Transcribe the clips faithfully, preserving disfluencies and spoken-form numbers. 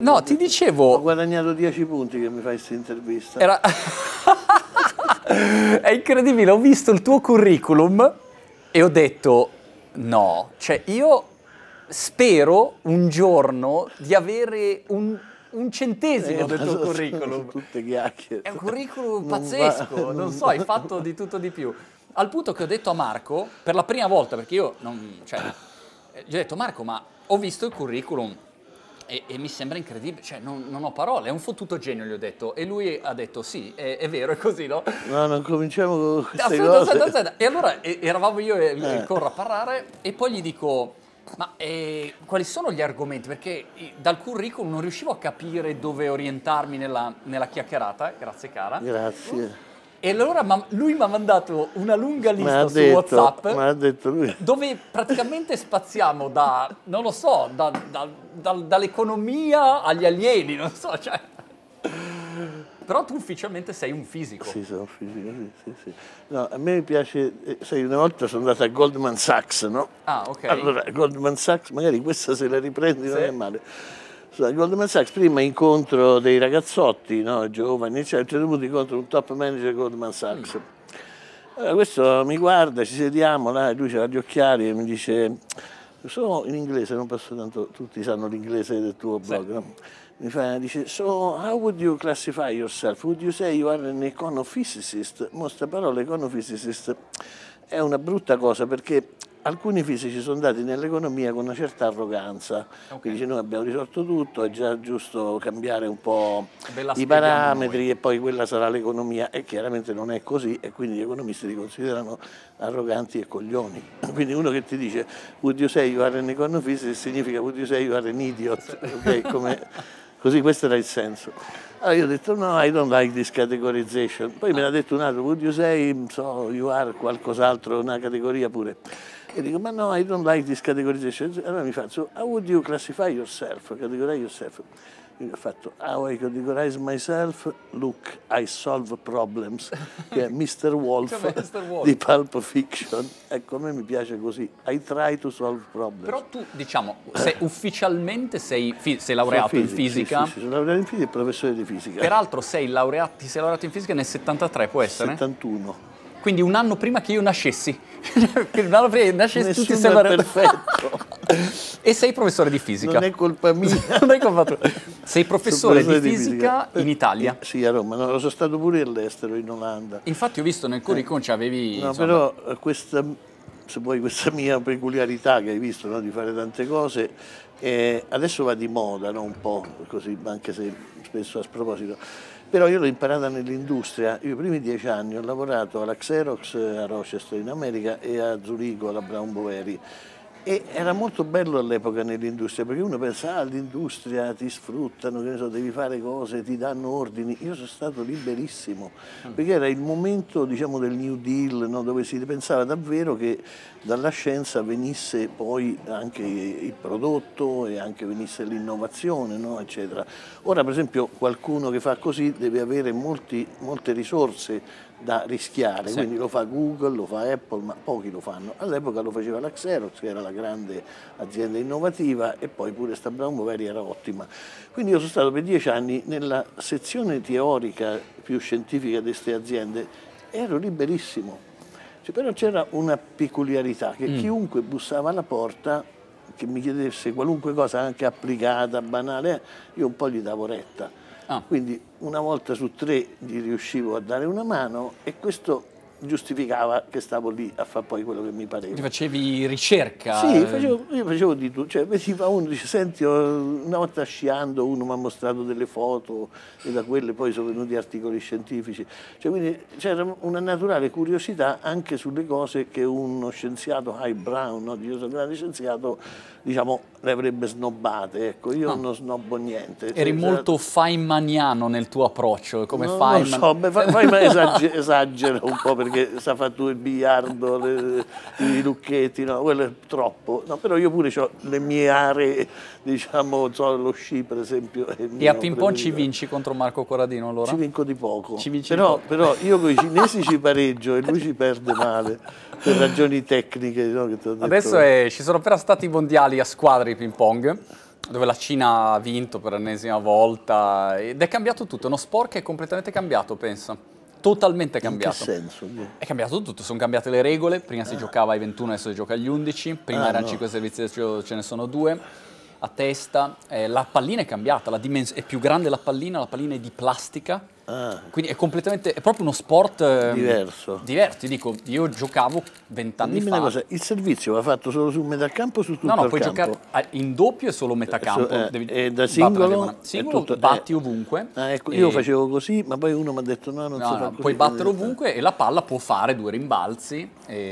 No, ti dicevo... Ho guadagnato dieci punti che mi fai questa intervista. Era... È incredibile, ho visto il tuo curriculum e ho detto, no, cioè io spero un giorno di avere un, un centesimo Eh, del tuo sono- curriculum. sono tutte chiacchiere. È un curriculum Non pazzesco, va- non, non so, hai va. fatto di tutto di più. Al punto che ho detto a Marco, per la prima volta, perché io non, cioè, eh, gli ho detto, Marco, ma ho visto il curriculum e, e mi sembra incredibile, cioè non, non ho parole, è un fottuto genio, gli ho detto. E lui ha detto, sì, è, è vero, è così, no? No, non cominciamo con queste Aspetta, cose. aspetta, aspetta. E allora e- eravamo io e e Eh. Corro a parlare e poi gli dico, ma eh, quali sono gli argomenti? Perché eh, dal curriculum non riuscivo a capire dove orientarmi nella, nella chiacchierata, grazie cara. Grazie. E allora ma- lui mi ha mandato una lunga Me l'ha lista su detto, WhatsApp me l'ha detto lui. dove praticamente spaziamo da, non lo so, da- da- dal- dall'economia agli alieni, non so, cioè... Però tu ufficialmente sei un fisico. Sì, sono fisico, sì, sì, sì. No, a me piace, eh, sai, una volta sono andato a Goldman Sachs, no? Ah, ok. Allora, Goldman Sachs, magari questa se la riprendi non Sì. è male. Su Goldman Sachs prima incontro dei ragazzotti, no, giovani, eccetera, a un certo punto incontro un top manager di Goldman Sachs. Allora, questo mi guarda, ci sediamo, là, e lui ha gli occhiali e mi dice, sono in inglese, non posso tanto, tutti sanno l'inglese del tuo blog, no? Mi fa, dice, so how would you classify yourself? Would you say you are an econophysicist? Mo sta parola econophysicist è una brutta cosa perché alcuni fisici sono andati nell'economia con una certa arroganza, quindi dice noi abbiamo risolto tutto, è già giusto cambiare un po' Ve la i spieghiamo parametri noi. e poi quella sarà l'economia e chiaramente non è così e quindi gli economisti li considerano arroganti e coglioni. Quindi uno che ti dice would you say you are an econophysicist significa would you say you are an idiot, ok? Come, così questo era il senso. Allora io ho detto no, I don't like this categorization. Poi me l'ha detto un altro, would you say so, you are qualcos'altro, una categoria pure. E dico, ma no, I don't like this categorization. Allora mi fa, so how would you classify yourself, categorize yourself? Io ho fatto, how I categorize myself, look, I solve problems, che è mister Wolf Come mister Wolf. di Pulp Fiction. Ecco, a me mi piace così, I try to solve problems. Però tu, diciamo, se ufficialmente sei, fi- sei laureato Sono in fisico, fisica, Sì, sì, sì, sono laureato in fisica e professore di fisica. peraltro sei laureato, ti sei laureato in fisica nel settantatré, può essere? settantuno. Quindi un anno prima che io nascessi. Quindi un anno prima che nascessi tu ti Nessuno sei è laureato. perfetto. E sei professore di fisica. Non è colpa mia. Non è colpa tua. Sei professore di fisica in Italia. Eh, Sì, a Roma. No, sono stato pure all'estero, in Olanda. Infatti ho visto nel curriculum c'avevi... No, insomma, però eh, questa, se vuoi, questa mia peculiarità che hai visto, no, di fare tante cose, eh, adesso va di moda, no, un po' così, anche se spesso a sproposito. Però io l'ho imparata nell'industria. Io i primi dieci anni ho lavorato alla Xerox a Rochester in America e a Zurigo alla Brown Boveri. E era molto bello all'epoca nell'industria, perché uno pensa, ah, l'industria ti sfruttano, che ne so, devi fare cose, ti danno ordini. Io sono stato liberissimo, perché era il momento, diciamo, del New Deal, no, dove si pensava davvero che dalla scienza venisse poi anche il prodotto e anche venisse l'innovazione, no, eccetera. Ora, per esempio, qualcuno che fa così deve avere molti, molte risorse da rischiare, Sì. quindi lo fa Google, lo fa Apple, ma pochi lo fanno. All'epoca lo faceva la Xerox, che era la grande azienda innovativa, e poi pure sta Brown Boveri era ottima. Quindi io sono stato per dieci anni nella sezione teorica più scientifica di queste aziende, ero liberissimo. Cioè, però c'era una peculiarità, che Mm. chiunque bussava alla porta, che mi chiedesse qualunque cosa, anche applicata, banale, io un po' gli davo retta. Ah. Quindi una volta su tre gli riuscivo a dare una mano e questo giustificava che stavo lì a fare poi quello che mi pareva. Ti facevi ricerca. Sì, eh, facevo, io facevo di tutto, cioè veniva uno dice senti, ho- una volta sciando uno mi ha mostrato delle foto e da quelle poi sono venuti articoli scientifici, cioè, quindi c'era una naturale curiosità anche sulle cose che uno scienziato High Brown, no? Io sono un grande scienziato, diciamo, le avrebbe snobbate, ecco, io Ah. non snobbo niente. Eri Cioè, molto feynmaniano nel tuo approccio, come no, Feynman. non so, beh, Fe- Feynman esage- esagera un po' perché sa fare tu il biliardo, le- i lucchetti, no, quello è troppo. No, però io pure ho le mie aree, diciamo, so, lo sci per esempio. È il E a mio ping pong ci preferito. vinci contro Marco Corradino allora? Ci vinco di poco, Ci vinci di però, poco. però io con i cinesi ci pareggio e lui ci perde male per ragioni tecniche. No, che ti ho detto. Adesso è- ci sono appena stati i mondiali a squadre di ping pong dove la Cina ha vinto per l'ennesima volta ed è cambiato tutto, è uno sport che è completamente cambiato, pensa. Totalmente cambiato. In che senso? È cambiato tutto, sono cambiate le regole, prima si giocava ai ventuno, adesso si gioca agli undici, prima Ah, erano no. cinque servizi, ce ne sono due a testa, eh, la pallina è cambiata, la dimens- è più grande la pallina, la pallina è di plastica, Ah, quindi è completamente, è proprio uno sport ehm, diverso. diverso, ti dico, io giocavo vent'anni Dimmi fa. una cosa, il servizio va fatto solo su metà campo o su tutto No, no, il puoi campo? giocare a- in doppio è solo metà campo. Eh, devi e da battere la singolo? diagonale. È Singolo tutto- batti eh. ovunque. Ah, ecco, e- io facevo così, ma poi uno mi ha detto no, non no, si no, fa così. puoi battere ovunque e la palla può fare due rimbalzi.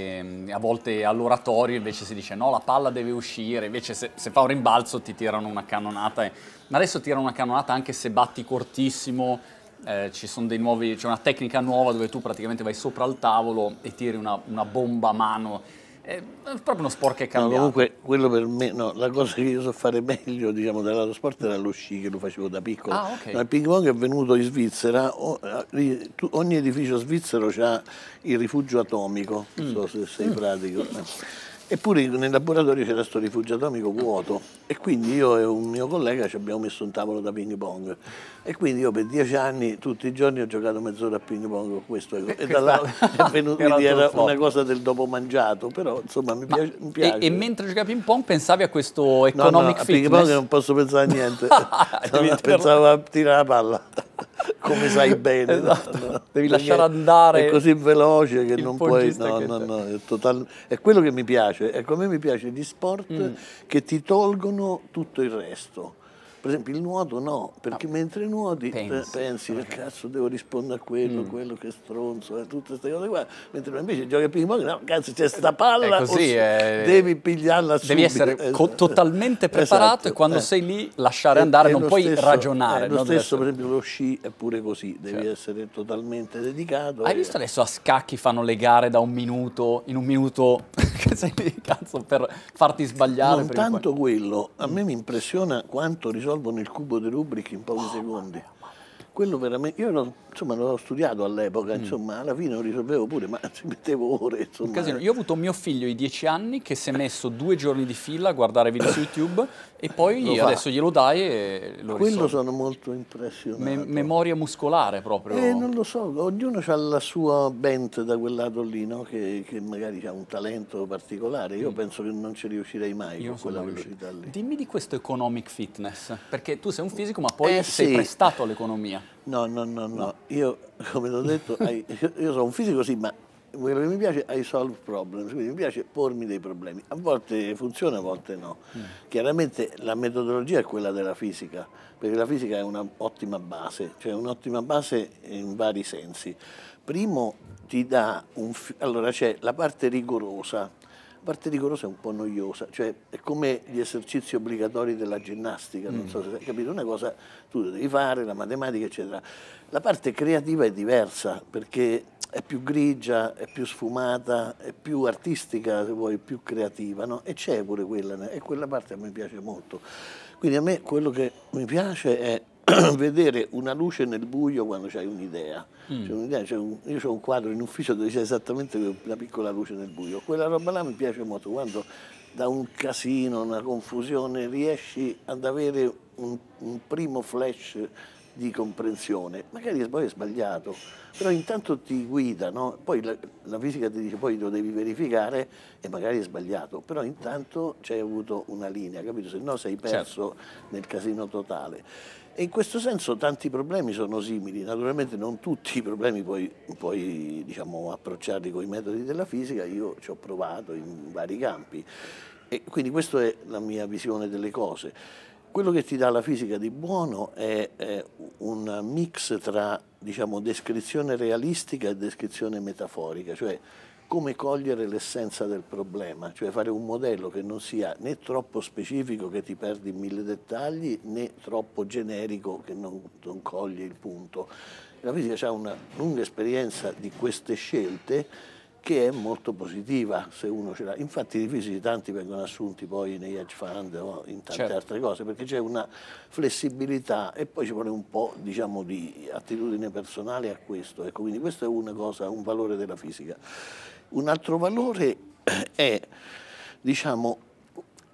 E a volte all'oratorio invece si dice no, la palla deve uscire. Invece se, se fa un rimbalzo ti tirano una cannonata. e- Ma adesso tirano una cannonata anche se batti cortissimo. Eh, ci sono dei nuovi, c'è una tecnica nuova dove tu praticamente vai sopra il tavolo e tiri una, una bomba a mano. È proprio uno sport che è No, cambiato. comunque quello per me, no, la cosa che io so fare meglio, diciamo, dell'altro sport era lo sci, che lo facevo da piccolo. Ah, ok. No, il ping pong è venuto in Svizzera, o- eh, tu- ogni edificio svizzero ha il rifugio atomico, non Mm. so se sei pratico. eh. Eppure nel laboratorio c'era questo rifugio atomico vuoto e quindi io e un mio collega ci abbiamo messo un tavolo da ping pong e quindi io per dieci anni tutti i giorni ho giocato mezz'ora a ping pong con questo e, e da là è venuto, era quindi il tuo era sport. una cosa del dopo mangiato, però insomma mi Ma- piace. Mi e, piace. e mentre giocavi a ping pong pensavi a questo No, no, economic a ping fitness? pong non posso pensare a niente. Devi No, tenerlo- pensavo a tirare la palla, come sai bene. no, Esatto. no, no. Devi Perché lasciare andare È così veloce che il non puoi. pongista No, che no, te- no, è, total- è quello che mi piace. Ecco, a me mi piace gli sport Mm. che ti tolgono tutto il resto. Per esempio il nuoto no, perché mentre nuoti eh, pensi. pensi, che cazzo devo rispondere a quello, Mm. quello che stronzo, eh, tutte queste cose qua, mentre invece giochi a ping pong, no, cazzo c'è sta palla, È così, o s- è- devi pigliarla Devi subito. essere Eh, co- totalmente preparato esatto, e quando eh. sei lì lasciare E- andare, e non lo puoi stesso- ragionare. eh, lo no? Deve stesso, per essere- esempio, lo sci è pure così, devi Certo. essere totalmente dedicato. Hai e- visto adesso a scacchi fanno le gare da un minuto, in un minuto che sei lì, cazzo, per farti sbagliare? Non prima o poi. tanto quello, a me mi impressiona quanto risolvono il cubo di Rubik in pochi secondi. Quello veramente, io l'ho, insomma, l'ho studiato all'epoca, insomma, alla fine lo risolvevo pure, ma ci mettevo ore, Un insomma. casino. Io ho avuto mio figlio di dieci anni che si è messo due giorni di fila a guardare video su YouTube e poi Lo fa. adesso glielo dai e lo Quello risolve. sono molto impressionato. Me- memoria muscolare proprio. Eh, non lo so, ognuno ha la sua bent da quel lato lì, no? che, che magari ha un talento particolare. Io penso che non ci riuscirei mai Mm. Io con non sono quella mai riuscito. velocità lì. Dimmi di questo economic fitness, perché tu sei un fisico ma poi Eh, sei sì. prestato all'economia. No, no, no, no, io come ti ho detto, ai- io, io sono un fisico sì, ma quello che mi piace è i solve problems, quindi mi piace pormi dei problemi. A volte funziona, a volte no. Chiaramente la metodologia è quella della fisica, perché la fisica è un'ottima base, cioè un'ottima base in vari sensi. Primo ti dà un... fi- allora c'è la parte rigorosa. La parte rigorosa è un po' noiosa, cioè è come gli esercizi obbligatori della ginnastica, non so se hai capito, una cosa tu devi fare, la matematica eccetera. La parte creativa è diversa perché è più grigia, è più sfumata, è più artistica se vuoi, più creativa, no? E c'è pure quella, e quella parte a me piace molto. Quindi a me quello che mi piace è vedere una luce nel buio quando c'hai un'idea. C'è un'idea, c'è un- io ho un quadro in ufficio dove c'è esattamente una piccola luce nel buio. Quella roba là mi piace molto, quando da un casino, una confusione, riesci ad avere un, un primo flash di comprensione. Magari poi è sbagliato, però intanto ti guida, no? Poi la, la fisica ti dice poi lo devi verificare e magari è sbagliato, però intanto c'hai avuto una linea, capito? Se no sei perso nel casino totale. E in questo senso tanti problemi sono simili, naturalmente non tutti i problemi puoi, puoi diciamo, approcciarli con i metodi della fisica, io ci ho provato in vari campi e quindi questa è la mia visione delle cose. Quello che ti dà la fisica di buono è, è un mix tra diciamo, descrizione realistica e descrizione metaforica, cioè come cogliere l'essenza del problema, cioè fare un modello che non sia né troppo specifico che ti perdi in mille dettagli, né troppo generico che non, non coglie il punto. La fisica ha una lunga esperienza di queste scelte che è molto positiva se uno ce l'ha. Infatti i fisici tanti vengono assunti poi nei hedge fund o in tante Certo. altre cose, perché c'è una flessibilità e poi ci vuole un po' diciamo, di attitudine personale a questo. Ecco, quindi questa è una cosa, un valore della fisica. Un altro valore è, diciamo,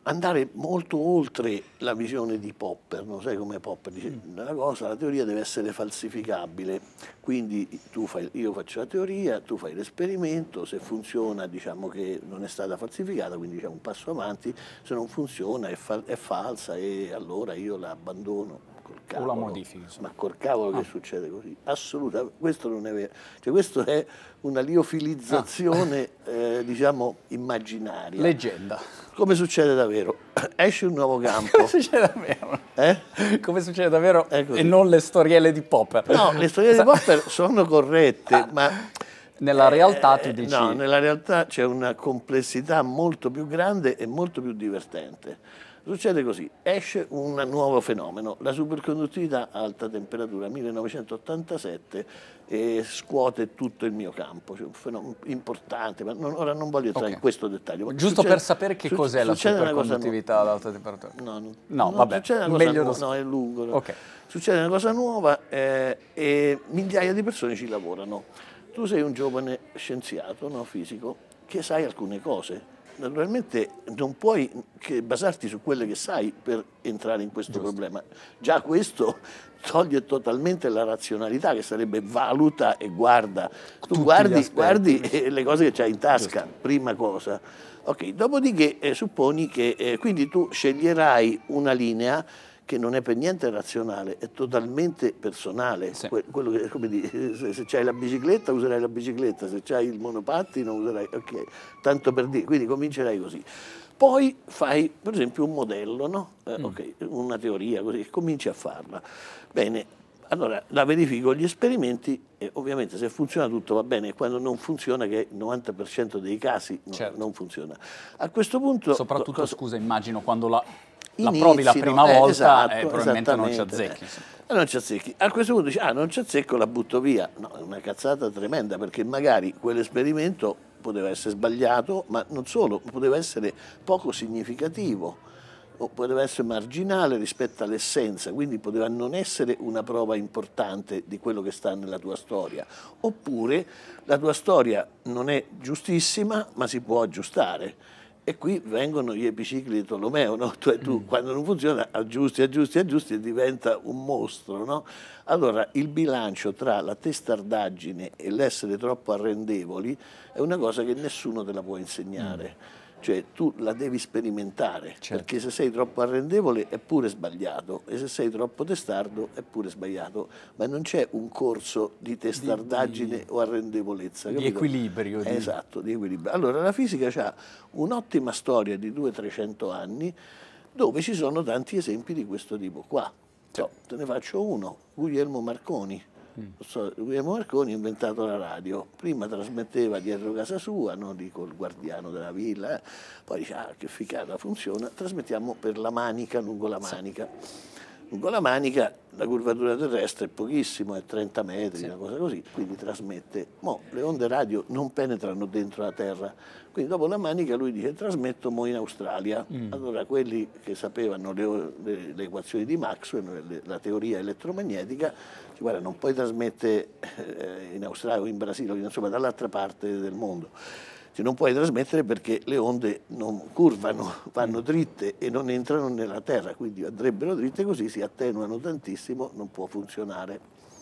andare molto oltre la visione di Popper, non sai come Popper dice, Mm. la cosa, la teoria deve essere falsificabile, quindi tu fai, io faccio la teoria, tu fai l'esperimento, se funziona diciamo che non è stata falsificata, quindi diciamo un passo avanti, se non funziona è, fa- è falsa e allora io la abbandono. Col O la cavolo. modifichi, insomma. Ma col cavolo Ah. che succede così? Assolutamente, questo non è vero, cioè questo è una liofilizzazione eh, diciamo immaginaria. Leggenda. Come succede davvero? Esce un nuovo campo. Come succede davvero? Eh? Come succede davvero È così. e non le storielle di Popper. No, le storie di Popper sono corrette, ma Nella realtà tu eh, dici... no, nella realtà c'è una complessità molto più grande e molto più divertente. Succede così, esce un nuovo fenomeno, la superconduttività a alta temperatura, millenovecentottantasette, e scuote tutto il mio campo, cioè un fenomeno importante, ma non- ora non voglio entrare Ok. in questo dettaglio. ma Giusto succede- per sapere che su- cos'è la succede una cosa superconduttività ad alta temperatura. nu- No, no, No, vabbè, succede una cosa meglio nuova, lo- no, è lungo. no. Ok. Succede una cosa nuova eh, e migliaia di persone ci lavorano. Tu sei un giovane scienziato, no, fisico, che sai alcune cose. Naturalmente non puoi che basarti su quelle che sai per entrare in questo problema. Già questo toglie totalmente la razionalità, che sarebbe valuta e guarda. Tu Tutti gli guardi, aspetti. guardi eh, le cose che c'hai in tasca, prima cosa. Ok, dopodiché eh, supponi che eh, quindi tu sceglierai una linea che non è per niente razionale, è totalmente personale. Sì. Que- quello che, come dire, se, se c'hai la bicicletta userai la bicicletta, se c'hai il monopattino userai, ok, tanto per dire, quindi comincerai così. Poi fai per esempio un modello, no? Eh, ok, una teoria così, e cominci a farla. Bene, allora la verifichi con gli esperimenti e ovviamente se funziona tutto va bene, quando non funziona, che è il novanta per cento dei casi no- Certo. non funziona. A questo punto... Soprattutto, cosa- scusa, immagino, quando la, la Inizi, provi la no? prima Eh, volta esatto, eh, probabilmente non ci esattamente. azzecchi. insomma. Eh, non ci azzecchi. A questo punto dici, ah, non ci azzecco, la butto via. No, è una cazzata tremenda, perché magari quell'esperimento poteva essere sbagliato, ma non solo, poteva essere poco significativo, o poteva essere marginale rispetto all'essenza, quindi poteva non essere una prova importante di quello che sta nella tua storia. Oppure la tua storia non è giustissima, ma si può aggiustare. E qui vengono gli epicicli di Tolomeo, no? Tu, tu quando non funziona aggiusti, aggiusti, aggiusti e diventa un mostro, no? Allora il bilancio tra la testardaggine e l'essere troppo arrendevoli è una cosa che nessuno te la può insegnare. Cioè tu la devi sperimentare, Certo. perché se sei troppo arrendevole è pure sbagliato e se sei troppo testardo è pure sbagliato, ma non c'è un corso di testardaggine di- o arrendevolezza. di capito? equilibrio, di- Esatto, di equilibrio. Allora la fisica ha un'ottima storia di duecento trecento anni dove ci sono tanti esempi di questo tipo qua. So, te ne faccio uno, Guglielmo Marconi. Non so, Guglielmo Marconi ha inventato la radio, prima trasmetteva dietro casa sua, no? Dico il guardiano della villa, eh. Poi dice, ah che figata, funziona, trasmettiamo per la Manica, lungo la Manica. Lungo la Manica la curvatura terrestre è pochissimo, è trenta metri, una cosa così, quindi trasmette. Mo, le onde radio non penetrano dentro la Terra, quindi dopo la Manica lui dice trasmetto mo in Australia. Allora quelli che sapevano le, le- le equazioni di Maxwell, le- la teoria elettromagnetica, dice, guarda non puoi trasmettere eh, in Australia o in Brasile, o insomma dall'altra parte del mondo. Cioè, non puoi trasmettere perché le onde non curvano, vanno dritte e non entrano nella Terra, quindi andrebbero dritte così, si attenuano tantissimo, non può funzionare.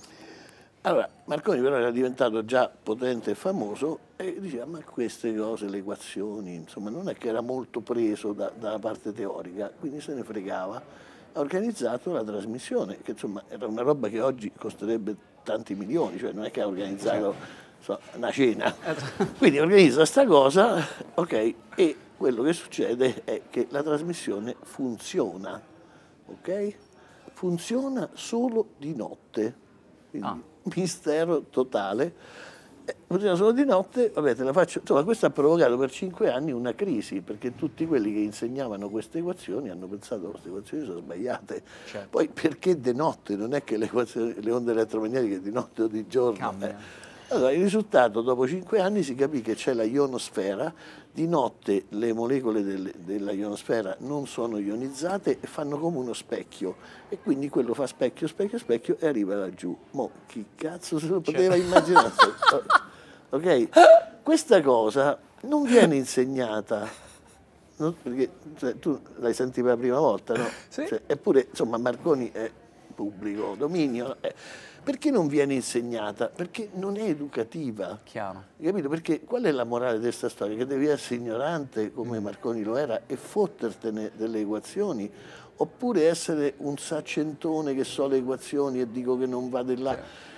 Allora, Marconi però era diventato già potente e famoso e diceva, ma queste cose, le equazioni, insomma, non è che era molto preso da- dalla parte teorica, quindi se ne fregava. Ha organizzato la trasmissione, che insomma era una roba che oggi costerebbe tanti milioni, cioè non è che ha organizzato so, una cena. Quindi organizza sta cosa, ok, e quello che succede è che la trasmissione funziona, ok? Funziona solo di notte, quindi Ah. mistero totale. Eh, funziona solo di notte, vabbè te la faccio, insomma questo ha provocato per cinque anni una crisi, perché tutti quelli che insegnavano queste equazioni hanno pensato che queste equazioni sono sbagliate. Certo. Poi perché di notte? Non è che le, equazioni- le onde elettromagnetiche di notte o di giorno. Cambiano. eh. Allora, il risultato, dopo cinque anni si capì che c'è la ionosfera, di notte le molecole del- della ionosfera non sono ionizzate e fanno come uno specchio, e quindi quello fa specchio, specchio, specchio e arriva laggiù. Mo, chi cazzo se lo poteva immaginare? Ok? Questa cosa non viene insegnata non- perché cioè, tu l'hai sentita la prima volta, no? Sì. Cioè, eppure, insomma, Marconi è pubblico dominio. eh. Perché non viene insegnata? Perché non è educativa. Chiaro. Hai capito? Perché qual è la morale di questa storia? Che devi essere ignorante come Mm. Marconi lo era e fottertene delle equazioni, oppure essere un saccentone che so le equazioni e dico che non va di là.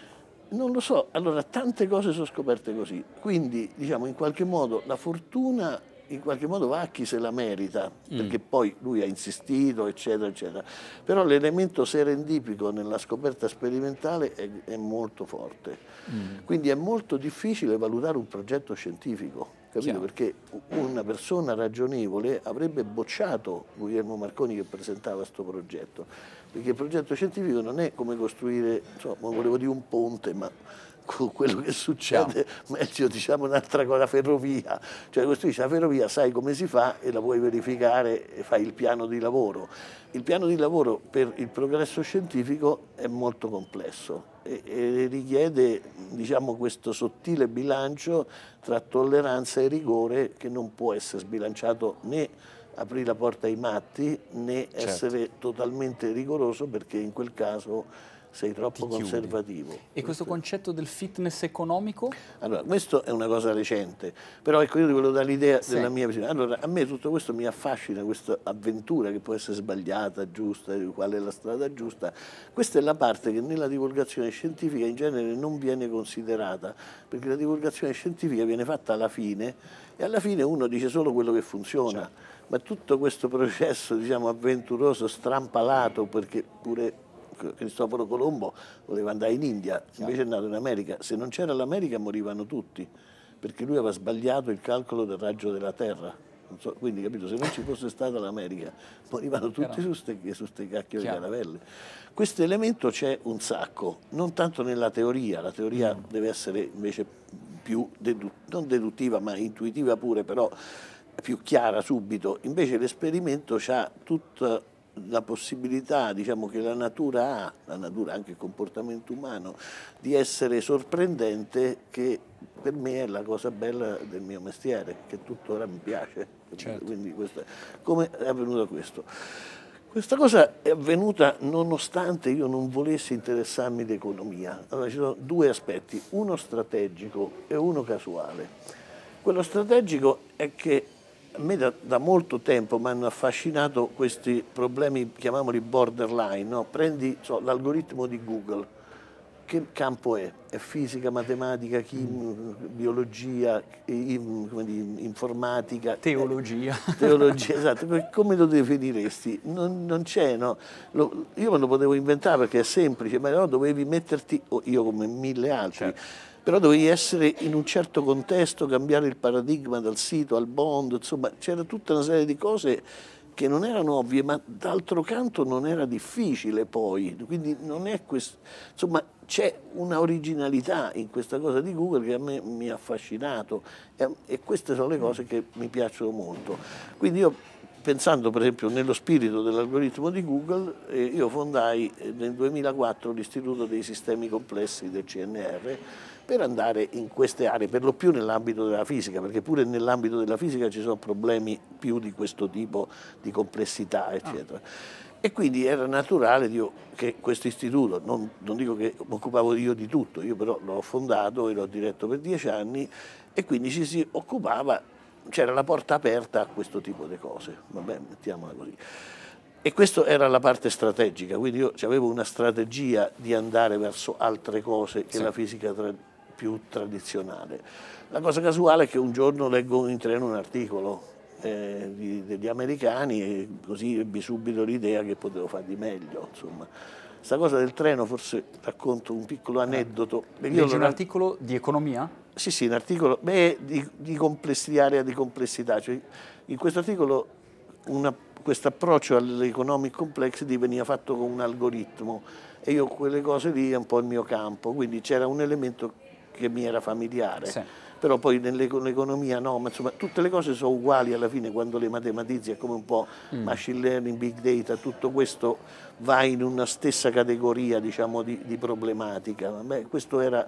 Non lo so, allora tante cose sono scoperte così, quindi diciamo in qualche modo la fortuna in qualche modo va a chi se la merita, perché poi lui ha insistito, eccetera, eccetera. Però l'elemento serendipico nella scoperta sperimentale è, è molto forte. Mm. Quindi è molto difficile valutare un progetto scientifico, capito? Chiaro. Perché una persona ragionevole avrebbe bocciato Guglielmo Marconi che presentava questo progetto, perché il progetto scientifico non è come costruire, insomma, volevo dire un ponte, ma con quello che succede, meglio diciamo un'altra cosa, la ferrovia, cioè costruisci la ferrovia, sai come si fa e la puoi verificare e fai il piano di lavoro. Il piano di lavoro per il progresso scientifico è molto complesso e, e richiede diciamo, questo sottile bilancio tra tolleranza e rigore che non può essere sbilanciato né aprire la porta ai matti né Certo. essere totalmente rigoroso perché in quel caso sei troppo conservativo. E questo concetto del fitness economico? Allora, questo è una cosa recente, però ecco io ti volevo dare l'idea Sì. della mia visione. Allora, a me tutto questo mi affascina, questa avventura che può essere sbagliata, giusta, qual è la strada giusta. Questa è la parte che nella divulgazione scientifica in genere non viene considerata, perché la divulgazione scientifica viene fatta alla fine e alla fine uno dice solo quello che funziona. Certo. Ma tutto questo processo, diciamo, avventuroso, strampalato, perché pure Cristoforo Colombo voleva andare in India, invece è nato in America. Se non c'era l'America morivano tutti, perché lui aveva sbagliato il calcolo del raggio della Terra. Non so, quindi, capito, se non ci fosse stata l'America, morivano tutti su ste, su ste cacchio di caravelle. Questo elemento c'è un sacco, non tanto nella teoria, la teoria mm. deve essere invece più, dedu non deduttiva, ma intuitiva pure, però più chiara subito. Invece l'esperimento ha tutta la possibilità, diciamo, che la natura ha, la natura anche il comportamento umano, di essere sorprendente, che per me è la cosa bella del mio mestiere, che tuttora mi piace. Certo. Quindi questa, come è avvenuto questo? Questa cosa è avvenuta nonostante io non volessi interessarmi di economia. Allora ci sono due aspetti, uno strategico e uno casuale. Quello strategico è che a me da, da molto tempo mi hanno affascinato questi problemi, chiamiamoli borderline, no? Prendi so, l'algoritmo di Google, che campo è? È fisica, matematica, chimica, biologia, in, come dire, informatica? Teologia. Eh, teologia, esatto. Come lo definiresti? Non, non c'è, no? Lo, io me lo potevo inventare perché è semplice, ma no, dovevi metterti, oh, io come mille altri, certo. Però dovevi essere in un certo contesto, cambiare il paradigma dal sito al bond, insomma c'era tutta una serie di cose che non erano ovvie, ma d'altro canto non era difficile poi, quindi non è questo, insomma c'è una originalità in questa cosa di Google che a me mi ha affascinato e, e queste sono le cose che mi piacciono molto. Quindi io, pensando per esempio nello spirito dell'algoritmo di Google, eh, io fondai nel duemilaquattro l'Istituto dei Sistemi Complessi del C N R per andare in queste aree, per lo più nell'ambito della fisica, perché pure nell'ambito della fisica ci sono problemi più di questo tipo di complessità, eccetera. Ah. E quindi era naturale io, che questo istituto, non, non dico che mi occupavo io di tutto, io però l'ho fondato e l'ho diretto per dieci anni e quindi ci si occupava, c'era la porta aperta a questo tipo di cose, vabbè, mettiamola così. E questa era la parte strategica, quindi io avevo una strategia di andare verso altre cose che sì. La fisica tra, più tradizionale. La cosa casuale è che un giorno leggo in treno un articolo eh, di, degli americani e così ebbi subito l'idea che potevo fare di meglio, insomma. Questa cosa del treno, forse racconto un piccolo aneddoto. Leggi un non... articolo di economia? Sì, sì, un articolo beh, di, di complessità, area di complessità. Cioè, in questo articolo questo approccio all'economic complexity veniva fatto con un algoritmo e io quelle cose lì è un po' il mio campo, quindi c'era un elemento che mi era familiare. Sì. Però poi nell'economia no, ma insomma tutte le cose sono uguali alla fine quando le matematizzi, è come un po' mm. machine learning, big data, tutto questo va in una stessa categoria, diciamo, di, di problematica. Beh, questo era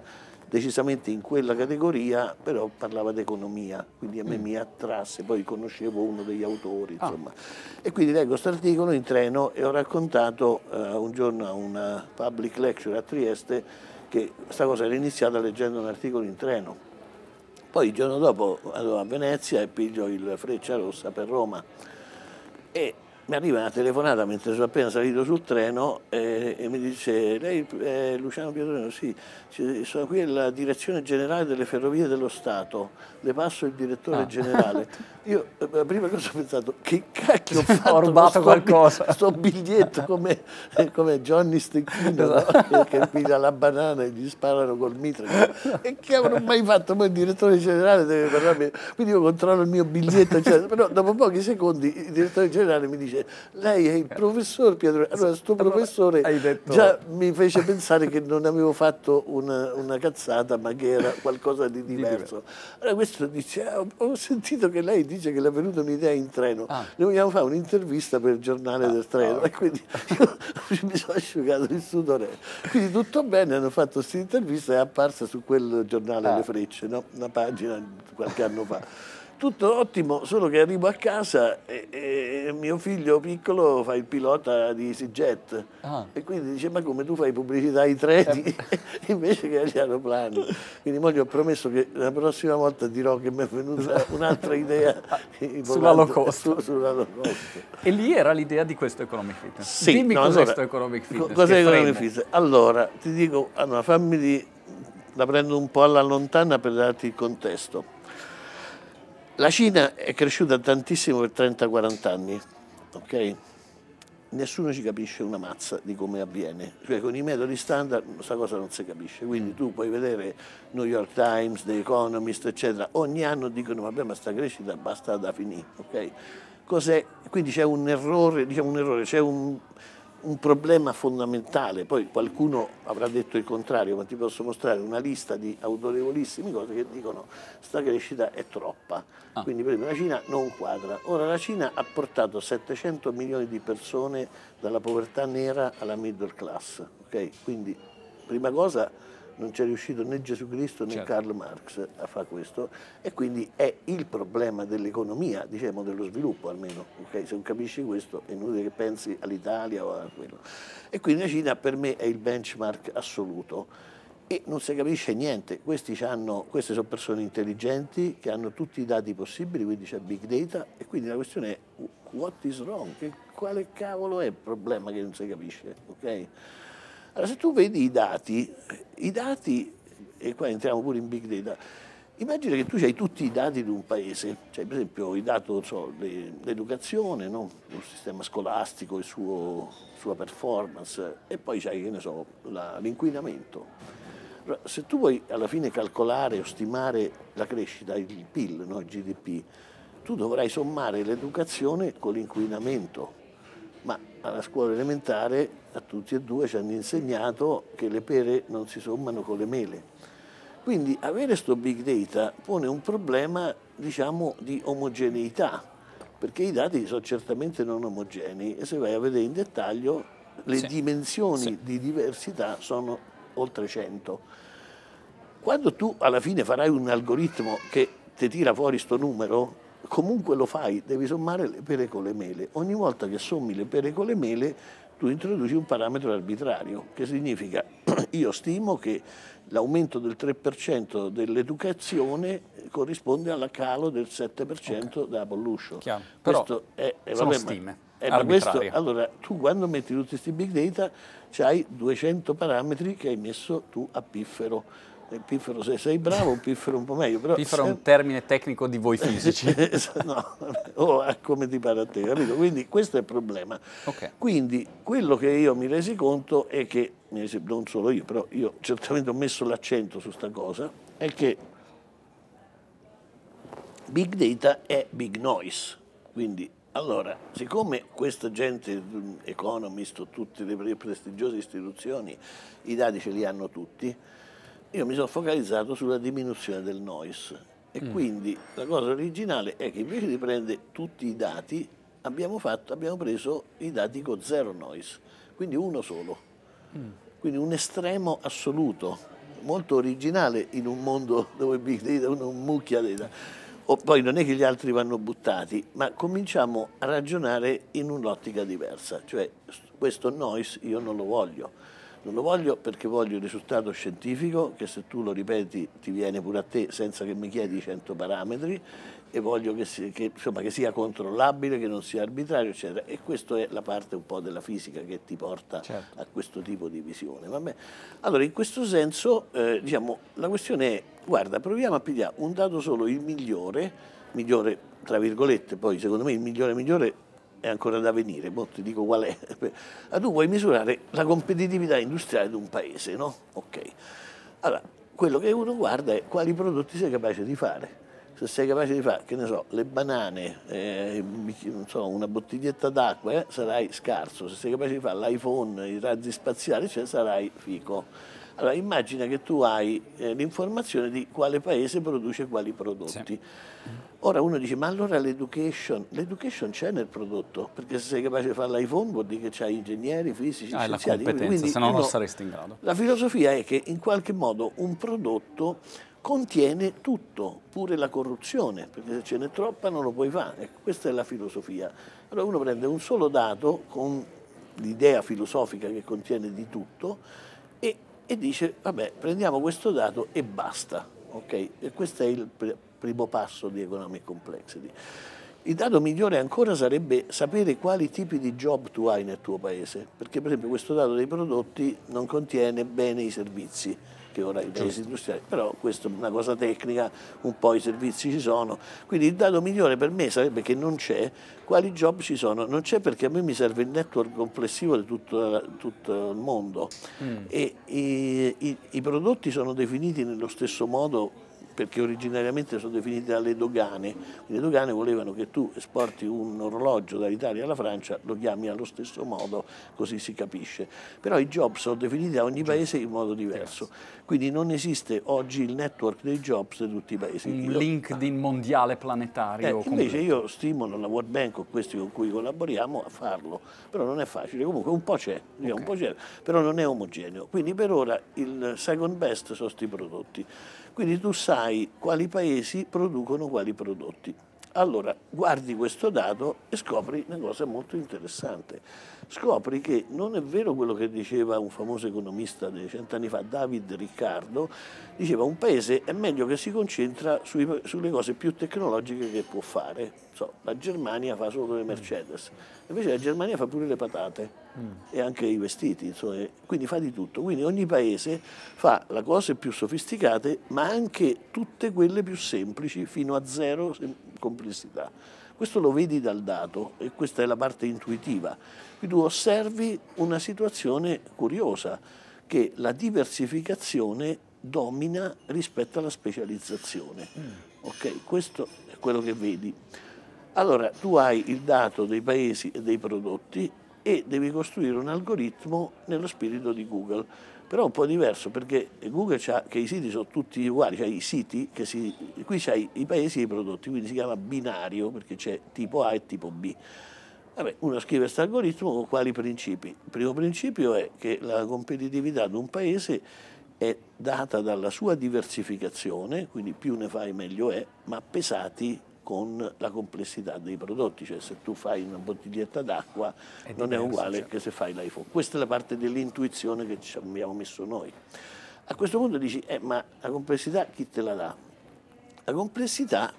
decisamente in quella categoria, però parlava di economia, quindi a me mm. mi attrasse, poi conoscevo uno degli autori, insomma. Ah. E quindi leggo questo articolo in treno e ho raccontato uh, un giorno a una public lecture a Trieste che questa cosa era iniziata leggendo un articolo in treno. Poi il giorno dopo vado a Venezia e piglio il Frecciarossa per Roma e mi arriva una telefonata mentre sono appena salito sul treno e, e mi dice: lei è Luciano Pietrino? Sì, sono qui alla direzione generale delle ferrovie dello Stato, le passo il direttore ah. generale. Io la prima cosa ho pensato: che cacchio ho fatto? Ho rubato sto qualcosa. Sto biglietto come, come Johnny Stecchino, no? che piglia la banana e gli sparano col mitra. E che avrò mai fatto? Poi il direttore generale deve parlarmi. Quindi io controllo il mio biglietto, eccetera. Però dopo pochi secondi il direttore generale mi dice: lei è il professor Pietro. Allora, sto professore detto... già mi fece pensare che non avevo fatto una, una cazzata, ma che era qualcosa di diverso. Allora questo dice: ah, ho sentito che lei dice che le è venuta un'idea in treno. Ah. Noi vogliamo fare un'intervista per il giornale ah, del treno. Ah, e quindi io mi sono asciugato il sudore. Quindi tutto bene, hanno fatto questa intervista e è apparsa su quel giornale ah. Le Frecce, no? Una pagina qualche anno fa. Tutto ottimo, solo che arrivo a casa e, e mio figlio piccolo fa il pilota di EasyJet ah. e quindi dice: ma come tu fai pubblicità ai treni eh. invece che agli aeroplani? Quindi mo gli ho promesso che la prossima volta dirò che mi è venuta un'altra idea sulla low cost. Su, sulla low cost. E lì era l'idea di questo Economic Fitness. Sì, Dimmi no, cos'è allora, questo Economic Fitness. Cos'è Economic Fitness? Allora, ti dico, allora, fammi di, la prendo un po' alla lontana per darti il contesto. La Cina è cresciuta tantissimo per trenta quaranta anni, ok? Nessuno ci capisce una mazza di come avviene, cioè con i metodi standard questa cosa non si capisce, quindi tu puoi vedere New York Times, The Economist, eccetera, ogni anno dicono: vabbè, ma sta crescita basta da finire, ok? Cos'è? Quindi c'è un errore, diciamo un errore, c'è un, un problema fondamentale, poi qualcuno avrà detto il contrario, ma ti posso mostrare una lista di autorevolissime cose che dicono: sta crescita è troppa, ah. quindi per esempio la Cina non quadra. Ora la Cina ha portato settecento milioni di persone dalla povertà nera alla middle class, ok? Quindi prima cosa non c'è riuscito né Gesù Cristo né certo. Karl Marx a fare questo, e quindi è il problema dell'economia, diciamo dello sviluppo almeno, okay? Se non capisci questo è inutile che pensi all'Italia o a quello. E quindi la Cina per me è il benchmark assoluto e non si capisce niente. Questi hanno, queste sono persone intelligenti che hanno tutti i dati possibili, quindi c'è big data, e quindi la questione è: what is wrong? Che, quale cavolo è il problema che non si capisce? Okay? Allora, se tu vedi i dati, i dati, e qua entriamo pure in big data, immagina che tu hai tutti i dati di un paese, cioè per esempio i dati, so, l'educazione, no? Il sistema scolastico, il suo, sua performance, e poi c'hai, che ne so, l'inquinamento. Allora, se tu vuoi alla fine calcolare o stimare la crescita, il P I L, no? Il G D P, tu dovrai sommare l'educazione con l'inquinamento. Ma alla scuola elementare a tutti e due ci hanno insegnato che le pere non si sommano con le mele. Quindi avere questo big data pone un problema, diciamo, di omogeneità, perché i dati sono certamente non omogenei e se vai a vedere in dettaglio le sì. dimensioni sì. di diversità sono oltre cento. Quando tu alla fine farai un algoritmo che ti tira fuori sto numero, comunque lo fai, devi sommare le pere con le mele. Ogni volta che sommi le pere con le mele, tu introduci un parametro arbitrario, che significa: io stimo che l'aumento del tre per cento dell'educazione corrisponde al calo del sette per cento okay. della pollution. Chiaro. Però questo è, è, sono vabbè, stime eh, ma questo, allora, tu quando metti tutti questi big data, c'hai duecento parametri che hai messo tu a piffero. Il piffero, se sei bravo, un piffero un po' meglio. Però piffero è un termine tecnico di voi fisici. No, o oh, come ti pare a te, capito? Quindi questo è il problema. Okay. Quindi quello che io mi resi conto è che, non solo io, però io certamente ho messo l'accento su sta cosa, è che big data è big noise. Quindi, allora, siccome questa gente, Economist o tutte le prestigiose istituzioni, i dati ce li hanno tutti, io mi sono focalizzato sulla diminuzione del noise e mm. quindi la cosa originale è che invece di prendere tutti i dati abbiamo, fatto, abbiamo preso i dati con zero noise, quindi uno solo, mm. quindi un estremo assoluto, molto originale in un mondo dove big data è un mucchia data. O poi non è che gli altri vanno buttati, ma cominciamo a ragionare in un'ottica diversa, cioè questo noise io non lo voglio. Non lo voglio perché voglio il risultato scientifico, che se tu lo ripeti ti viene pure a te senza che mi chiedi cento parametri, e voglio che, si, che, insomma, che sia controllabile, che non sia arbitrario, eccetera. E questa è la parte un po' della fisica che ti porta certo. a questo tipo di visione. Vabbè. Allora, in questo senso, eh, diciamo, la questione è, guarda, proviamo a pigliare un dato solo, il migliore, migliore tra virgolette, poi secondo me il migliore migliore è ancora da venire, mo ti dico qual è. Ah, tu vuoi misurare la competitività industriale di un paese, no? Ok. Allora, quello che uno guarda è quali prodotti sei capace di fare. Se sei capace di fare, che ne so, le banane, eh, non so, una bottiglietta d'acqua, eh, sarai scarso. Se sei capace di fare l'iPhone, i razzi spaziali, cioè sarai fico. Allora, immagina che tu hai eh, l'informazione di quale paese produce quali prodotti. Sì. Ora uno dice, ma allora l'education, l'education c'è nel prodotto, perché se sei capace di fare l'iPhone vuol dire che c'hai ingegneri, fisici, ah, scienziati. La competenza, se no non saresti in grado. La filosofia è che in qualche modo un prodotto contiene tutto, pure la corruzione, perché se ce n'è troppa non lo puoi fare. Ecco, questa è la filosofia. Allora uno prende un solo dato con l'idea filosofica che contiene di tutto e, e dice, vabbè, prendiamo questo dato e basta. Okay? E questo è il pr- primo passo di Economic Complexity. Il dato migliore ancora sarebbe sapere quali tipi di job tu hai nel tuo paese, perché per esempio questo dato dei prodotti non contiene bene i servizi, che ora i paesi industriali, però questa è una cosa tecnica, un po' i servizi ci sono, quindi il dato migliore per me sarebbe che non c'è, quali job ci sono, non c'è perché a me mi serve il network complessivo di tutto, tutto il mondo mm. e i, i, i prodotti sono definiti nello stesso modo perché originariamente sono definiti dalle dogane, le dogane volevano che tu esporti un orologio dall'Italia alla Francia, lo chiami allo stesso modo, così si capisce. Però i job sono definiti da ogni paese in modo diverso, quindi non esiste oggi il network dei jobs di tutti i paesi. Un io, LinkedIn mondiale planetario. Eh, invece io stimolo la World Bank o questi con cui collaboriamo a farlo, però non è facile, comunque un po' c'è, okay. un po' c'è, però non è omogeneo. Quindi per ora il second best sono questi prodotti. Quindi tu sai quali paesi producono quali prodotti. Allora guardi questo dato e scopri una cosa molto interessante. Scopri che non è vero quello che diceva un famoso economista di cent'anni fa, David Riccardo, diceva un paese è meglio che si concentra sui, sulle cose più tecnologiche che può fare. So, la Germania fa solo le Mercedes, invece la Germania fa pure le patate mm. e anche i vestiti, insomma, quindi fa di tutto. Quindi ogni paese fa le cose più sofisticate, ma anche tutte quelle più semplici, fino a zero complessità. Questo lo vedi dal dato e questa è la parte intuitiva. Quindi tu osservi una situazione curiosa, che la diversificazione domina rispetto alla specializzazione. Mm. Ok, questo è quello che vedi. Allora tu hai il dato dei paesi e dei prodotti e devi costruire un algoritmo nello spirito di Google, però un po' diverso perché Google c'ha che i siti sono tutti uguali, cioè i siti che si, qui c'hai i paesi e i prodotti, quindi si chiama binario perché c'è tipo A e tipo B. Vabbè, uno scrive questo algoritmo con quali principi? Il primo principio è che la competitività di un paese è data dalla sua diversificazione, quindi più ne fai meglio è, ma pesati con la complessità dei prodotti, cioè se tu fai una bottiglietta d'acqua è non diverso, è uguale certo. che se fai l'iPhone. Questa è la parte dell'intuizione che ci abbiamo messo noi. A questo punto dici, eh, ma la complessità chi te la dà? La complessità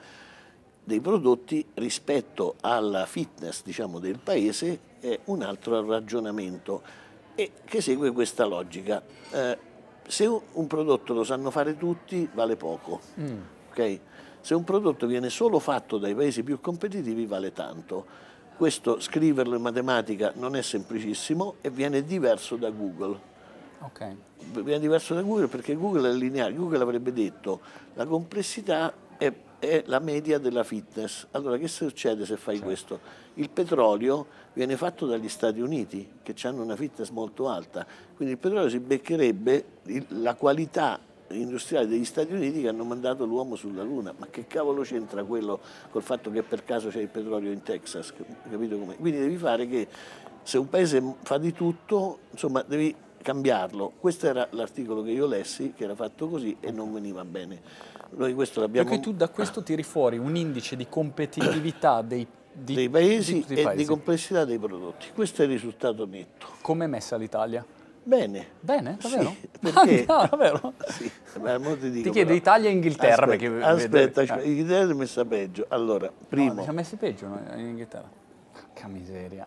dei prodotti rispetto alla fitness, diciamo, del paese è un altro ragionamento e che segue questa logica. Eh, se un prodotto lo sanno fare tutti, vale poco, mm. ok? Se un prodotto viene solo fatto dai paesi più competitivi vale tanto. Questo scriverlo in matematica non è semplicissimo e viene diverso da Google. Okay. Viene diverso da Google perché Google è lineare. Google avrebbe detto la complessità è, è la media della fitness. Allora che succede se fai certo. questo? Il petrolio viene fatto dagli Stati Uniti che hanno una fitness molto alta, quindi il petrolio si beccherebbe la qualità industriali degli Stati Uniti che hanno mandato l'uomo sulla Luna, ma che cavolo c'entra quello col fatto che per caso c'è il petrolio in Texas, capito com'è? Quindi devi fare che se un paese fa di tutto, insomma, devi cambiarlo. Questo era l'articolo che io lessi, che era fatto così e non veniva bene. Noi questo l'abbiamo... Perché tu da questo tiri fuori un indice di competitività dei, di, dei paesi di tutti i e paesi. di complessità dei prodotti. Questo è il risultato netto. Come è messa l'Italia? Bene. Bene, davvero? Sì, perché... no, davvero? Sì, ma ti, dico, ti chiedo però, Italia e Inghilterra. Aspetta, perché aspetta, vedere, eh. Inghilterra è messa peggio. Allora, primo... No, ci ha messi peggio noi, in Inghilterra. Porca miseria.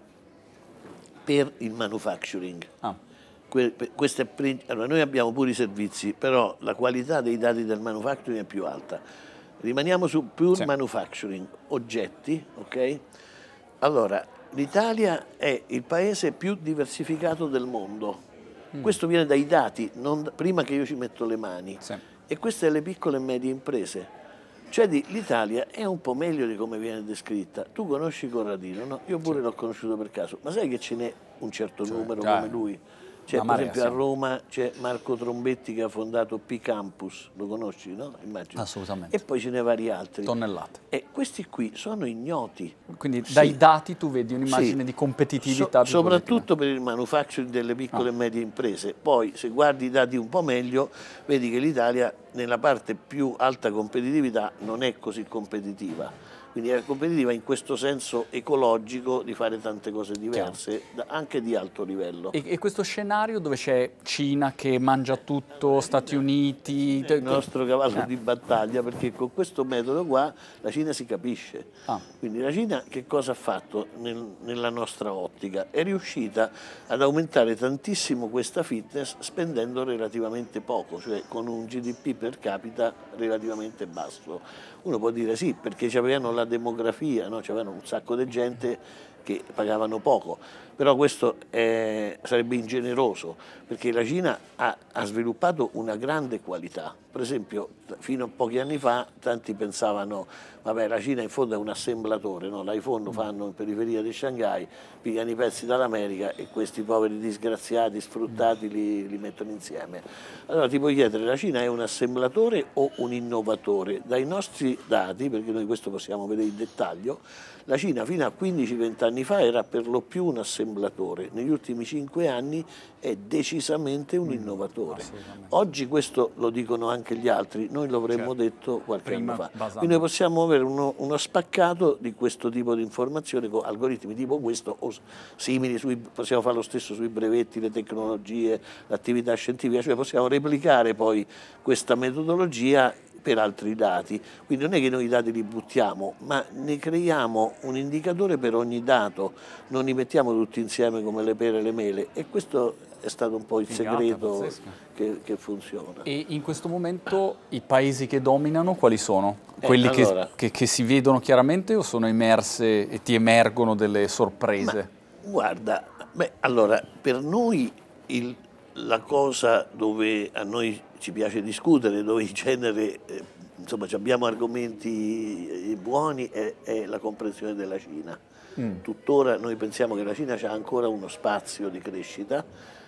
Per il manufacturing. Ah. Que, questo è, allora, noi abbiamo pure i servizi, però la qualità dei dati del manufacturing è più alta. Rimaniamo su pure sì. manufacturing, oggetti, ok? Allora, l'Italia è il paese più diversificato del mondo. Mm. Questo viene dai dati, non, prima che io ci metto le mani. Sì. E queste le piccole e medie imprese. Cioè l'Italia è un po' meglio di come viene descritta. Tu conosci Corradino, no? Io pure sì. l'ho conosciuto per caso, ma sai che ce n'è un certo cioè, numero già, come lui? C'è per esempio sì. a Roma c'è Marco Trombetti che ha fondato P-Campus, lo conosci, no? Immagino. Assolutamente. E poi ce ne vari altri. Tonnellate. E questi qui sono ignoti. Quindi sì. dai dati tu vedi un'immagine sì. di competitività. So, soprattutto per il manufacturing delle piccole ah. e medie imprese. Poi se guardi i dati un po' meglio, vedi che l'Italia nella parte più alta competitività non è così competitiva. Quindi è competitiva in questo senso ecologico di fare tante cose diverse, anche di alto livello. E, e questo scenario dove c'è Cina che mangia tutto, Stati Uniti... È il nostro cavallo eh. di battaglia, perché con questo metodo qua la Cina si capisce. Ah. Quindi la Cina che cosa ha fatto nel, nella nostra ottica? È riuscita ad aumentare tantissimo questa fitness spendendo relativamente poco, cioè con un G D P per capita relativamente basso. Uno può dire sì, perché avevano la demografia, no? C'avevano un sacco di gente che pagavano poco, però questo è, sarebbe ingeneroso, perché la Cina ha, ha sviluppato una grande qualità. Per esempio, fino a pochi anni fa tanti pensavano, vabbè, la Cina in fondo è un assemblatore, no? L'iPhone lo fanno in periferia di Shanghai, pigliano i pezzi dall'America e questi poveri disgraziati, sfruttati, li, li mettono insieme. Allora ti puoi chiedere, la Cina è un assemblatore o un innovatore? Dai nostri dati, perché noi questo possiamo vedere in dettaglio, la Cina fino a quindici venti anni fa era per lo più un assemblatore, negli ultimi cinque anni è decisamente un innovatore. Oggi questo lo dicono anche gli altri, noi lo avremmo certo. detto qualche Prima, anno fa. Basando. Quindi noi possiamo avere uno, uno spaccato di questo tipo di informazione con algoritmi tipo questo o simili, sui, possiamo fare lo stesso sui brevetti, le tecnologie, l'attività scientifica, cioè possiamo replicare poi questa metodologia per altri dati, quindi non è che noi i dati li buttiamo, ma ne creiamo un indicatore per ogni dato, non li mettiamo tutti insieme come le pere e le mele, e questo è stato un po' il Figata, segreto che, che funziona. E in questo momento i paesi che dominano quali sono? Quelli eh, allora, che, che, che si vedono chiaramente o sono emerse e ti emergono delle sorprese? Ma, guarda, beh, allora, per noi il, la cosa dove a noi ci piace discutere, dove in genere eh, insomma, abbiamo argomenti buoni, è, è la comprensione della Cina. Mm. Tuttora noi pensiamo che la Cina ha ancora uno spazio di crescita,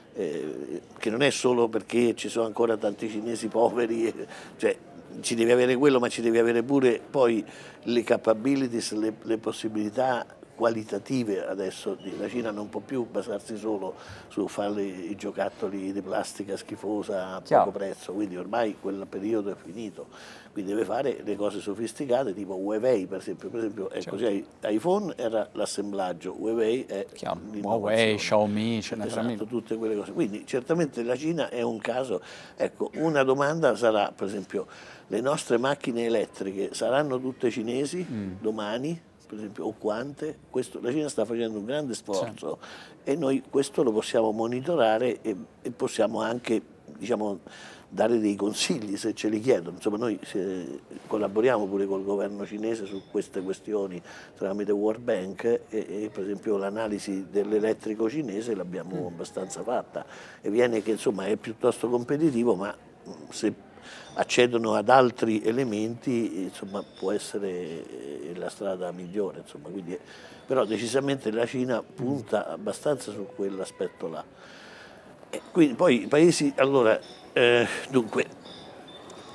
eh, che non è solo perché ci sono ancora tanti cinesi poveri, eh, cioè ci devi avere quello, ma ci devi avere pure poi le capabilities, le, le possibilità qualitative. Adesso la Cina non può più basarsi solo su fare i giocattoli di plastica schifosa a Chiaro. poco prezzo, quindi ormai quel periodo è finito, quindi deve fare le cose sofisticate tipo Huawei per esempio, per esempio ecco, certo. iPhone era l'assemblaggio, Huawei è Huawei, Xiaomi, ce ne esatto, tutte quelle cose, quindi certamente la Cina è un caso. Ecco, una domanda sarà per esempio, le nostre macchine elettriche saranno tutte cinesi mm. domani? Per esempio, o quante, questo, la Cina sta facendo un grande sforzo sì. e noi questo lo possiamo monitorare e, e possiamo anche, diciamo, dare dei consigli se ce li chiedono. Insomma, noi se, collaboriamo pure col governo cinese su queste questioni tramite World Bank e, e per esempio l'analisi dell'elettrico cinese l'abbiamo mm. abbastanza fatta e viene che insomma è piuttosto competitivo, ma se accedono ad altri elementi, insomma, può essere la strada migliore, insomma, quindi, però decisamente la Cina punta abbastanza su quell'aspetto là. E quindi poi i paesi, allora, eh, dunque, beh,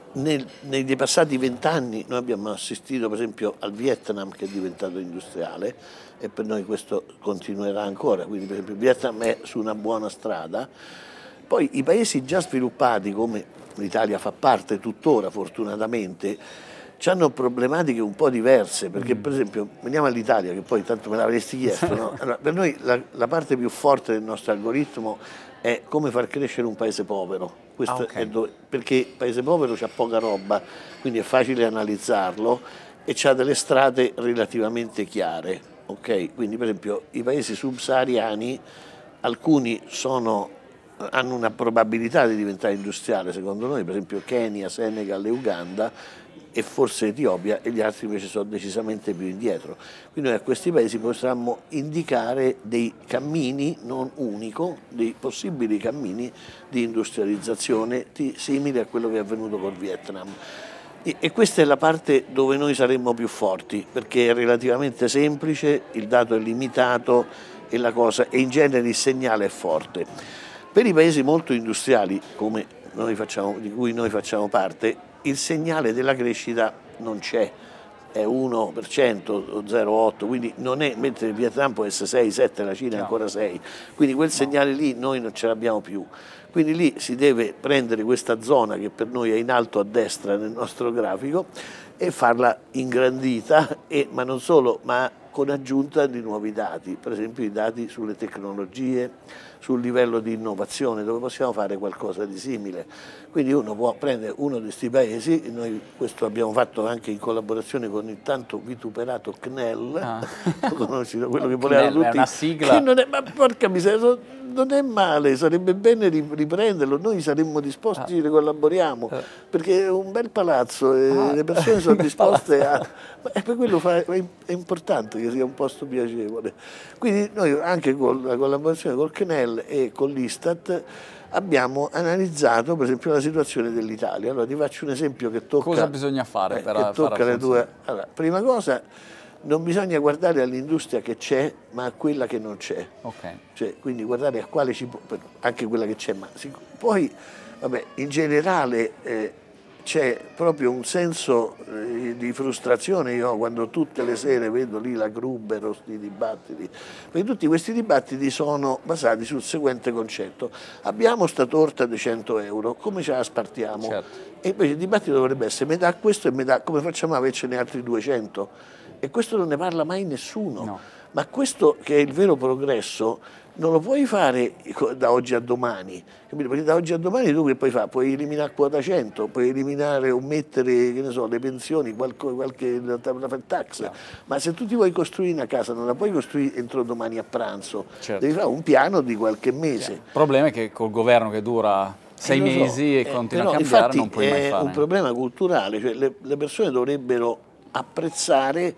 nel, negli passati vent'anni noi abbiamo assistito per esempio al Vietnam che è diventato industriale e per noi questo continuerà ancora, quindi per esempio il Vietnam è su una buona strada. Poi i paesi già sviluppati, come l'Italia fa parte tuttora fortunatamente, hanno problematiche un po' diverse, perché per esempio veniamo all'Italia, che poi tanto me l'avresti chiesto, no? Allora, per noi la, la parte più forte del nostro algoritmo è come far crescere un paese povero. Questo Ah, okay. è dove, perché il paese povero c'ha poca roba, quindi è facile analizzarlo e ha delle strade relativamente chiare. Okay? Quindi per esempio i paesi subsahariani, alcuni sono, hanno una probabilità di diventare industriale secondo noi, per esempio Kenya, Senegal e Uganda, e forse Etiopia, e gli altri invece sono decisamente più indietro. Quindi noi a questi paesi possiamo indicare dei cammini, non unico, dei possibili cammini di industrializzazione di, simili a quello che è avvenuto col Vietnam. E, e questa è la parte dove noi saremmo più forti, perché è relativamente semplice, il dato è limitato e, la cosa, e in genere il segnale è forte. Per i paesi molto industriali, come noi facciamo, di cui noi facciamo parte, il segnale della crescita non c'è, è uno per cento o zero virgola otto, quindi non è, mentre il Vietnam può essere sei, sette, la Cina è ancora sei, quindi quel segnale lì noi non ce l'abbiamo più. Quindi lì si deve prendere questa zona che per noi è in alto a destra nel nostro grafico e farla ingrandita, e, ma non solo, ma con aggiunta di nuovi dati, per esempio i dati sulle tecnologie, sul livello di innovazione, dove possiamo fare qualcosa di simile. Quindi uno può prendere uno di questi paesi, noi questo abbiamo fatto anche in collaborazione con il tanto vituperato C N E L, Ah. lo conosci, quello che volevano tutti, è una sigla. che non è, ma porca miseria, non è male, sarebbe bene riprenderlo, noi saremmo disposti, ah. collaboriamo, perché è un bel palazzo e ah. le persone sono disposte a... E per quello fa, è importante che sia un posto piacevole. Quindi noi anche con la collaborazione col C N E L e con l'Istat abbiamo analizzato per esempio la situazione dell'Italia. Allora ti faccio un esempio che tocca... Cosa bisogna fare eh, per che tocca le tue... Allora, prima cosa, non bisogna guardare all'industria che c'è, ma a quella che non c'è. Okay. Cioè, quindi guardare a quale ci può... anche quella che c'è, ma poi, vabbè, in generale... Eh, c'è proprio un senso eh, di frustrazione, io quando tutte le sere vedo lì la Gruber o questi dibattiti, perché tutti questi dibattiti sono basati sul seguente concetto: abbiamo sta torta di cento euro, come ce la spartiamo? Certo. E invece il dibattito dovrebbe essere metà questo e metà, come facciamo a avercene altri duecento? E questo non ne parla mai nessuno. No. Ma questo che è il vero progresso non lo puoi fare da oggi a domani, capito? Perché da oggi a domani tu che puoi fare? Puoi eliminare quota cento, puoi eliminare o mettere, che ne so, le pensioni, qualche, qualche la tax, no. Ma se tu ti vuoi costruire una casa non la puoi costruire entro domani a pranzo, certo. Devi fare un piano di qualche mese. Il problema è che col governo che dura sei eh, so, mesi e eh, continua però, a cambiare, infatti, non puoi mai fare. È un problema culturale, cioè le, le persone dovrebbero apprezzare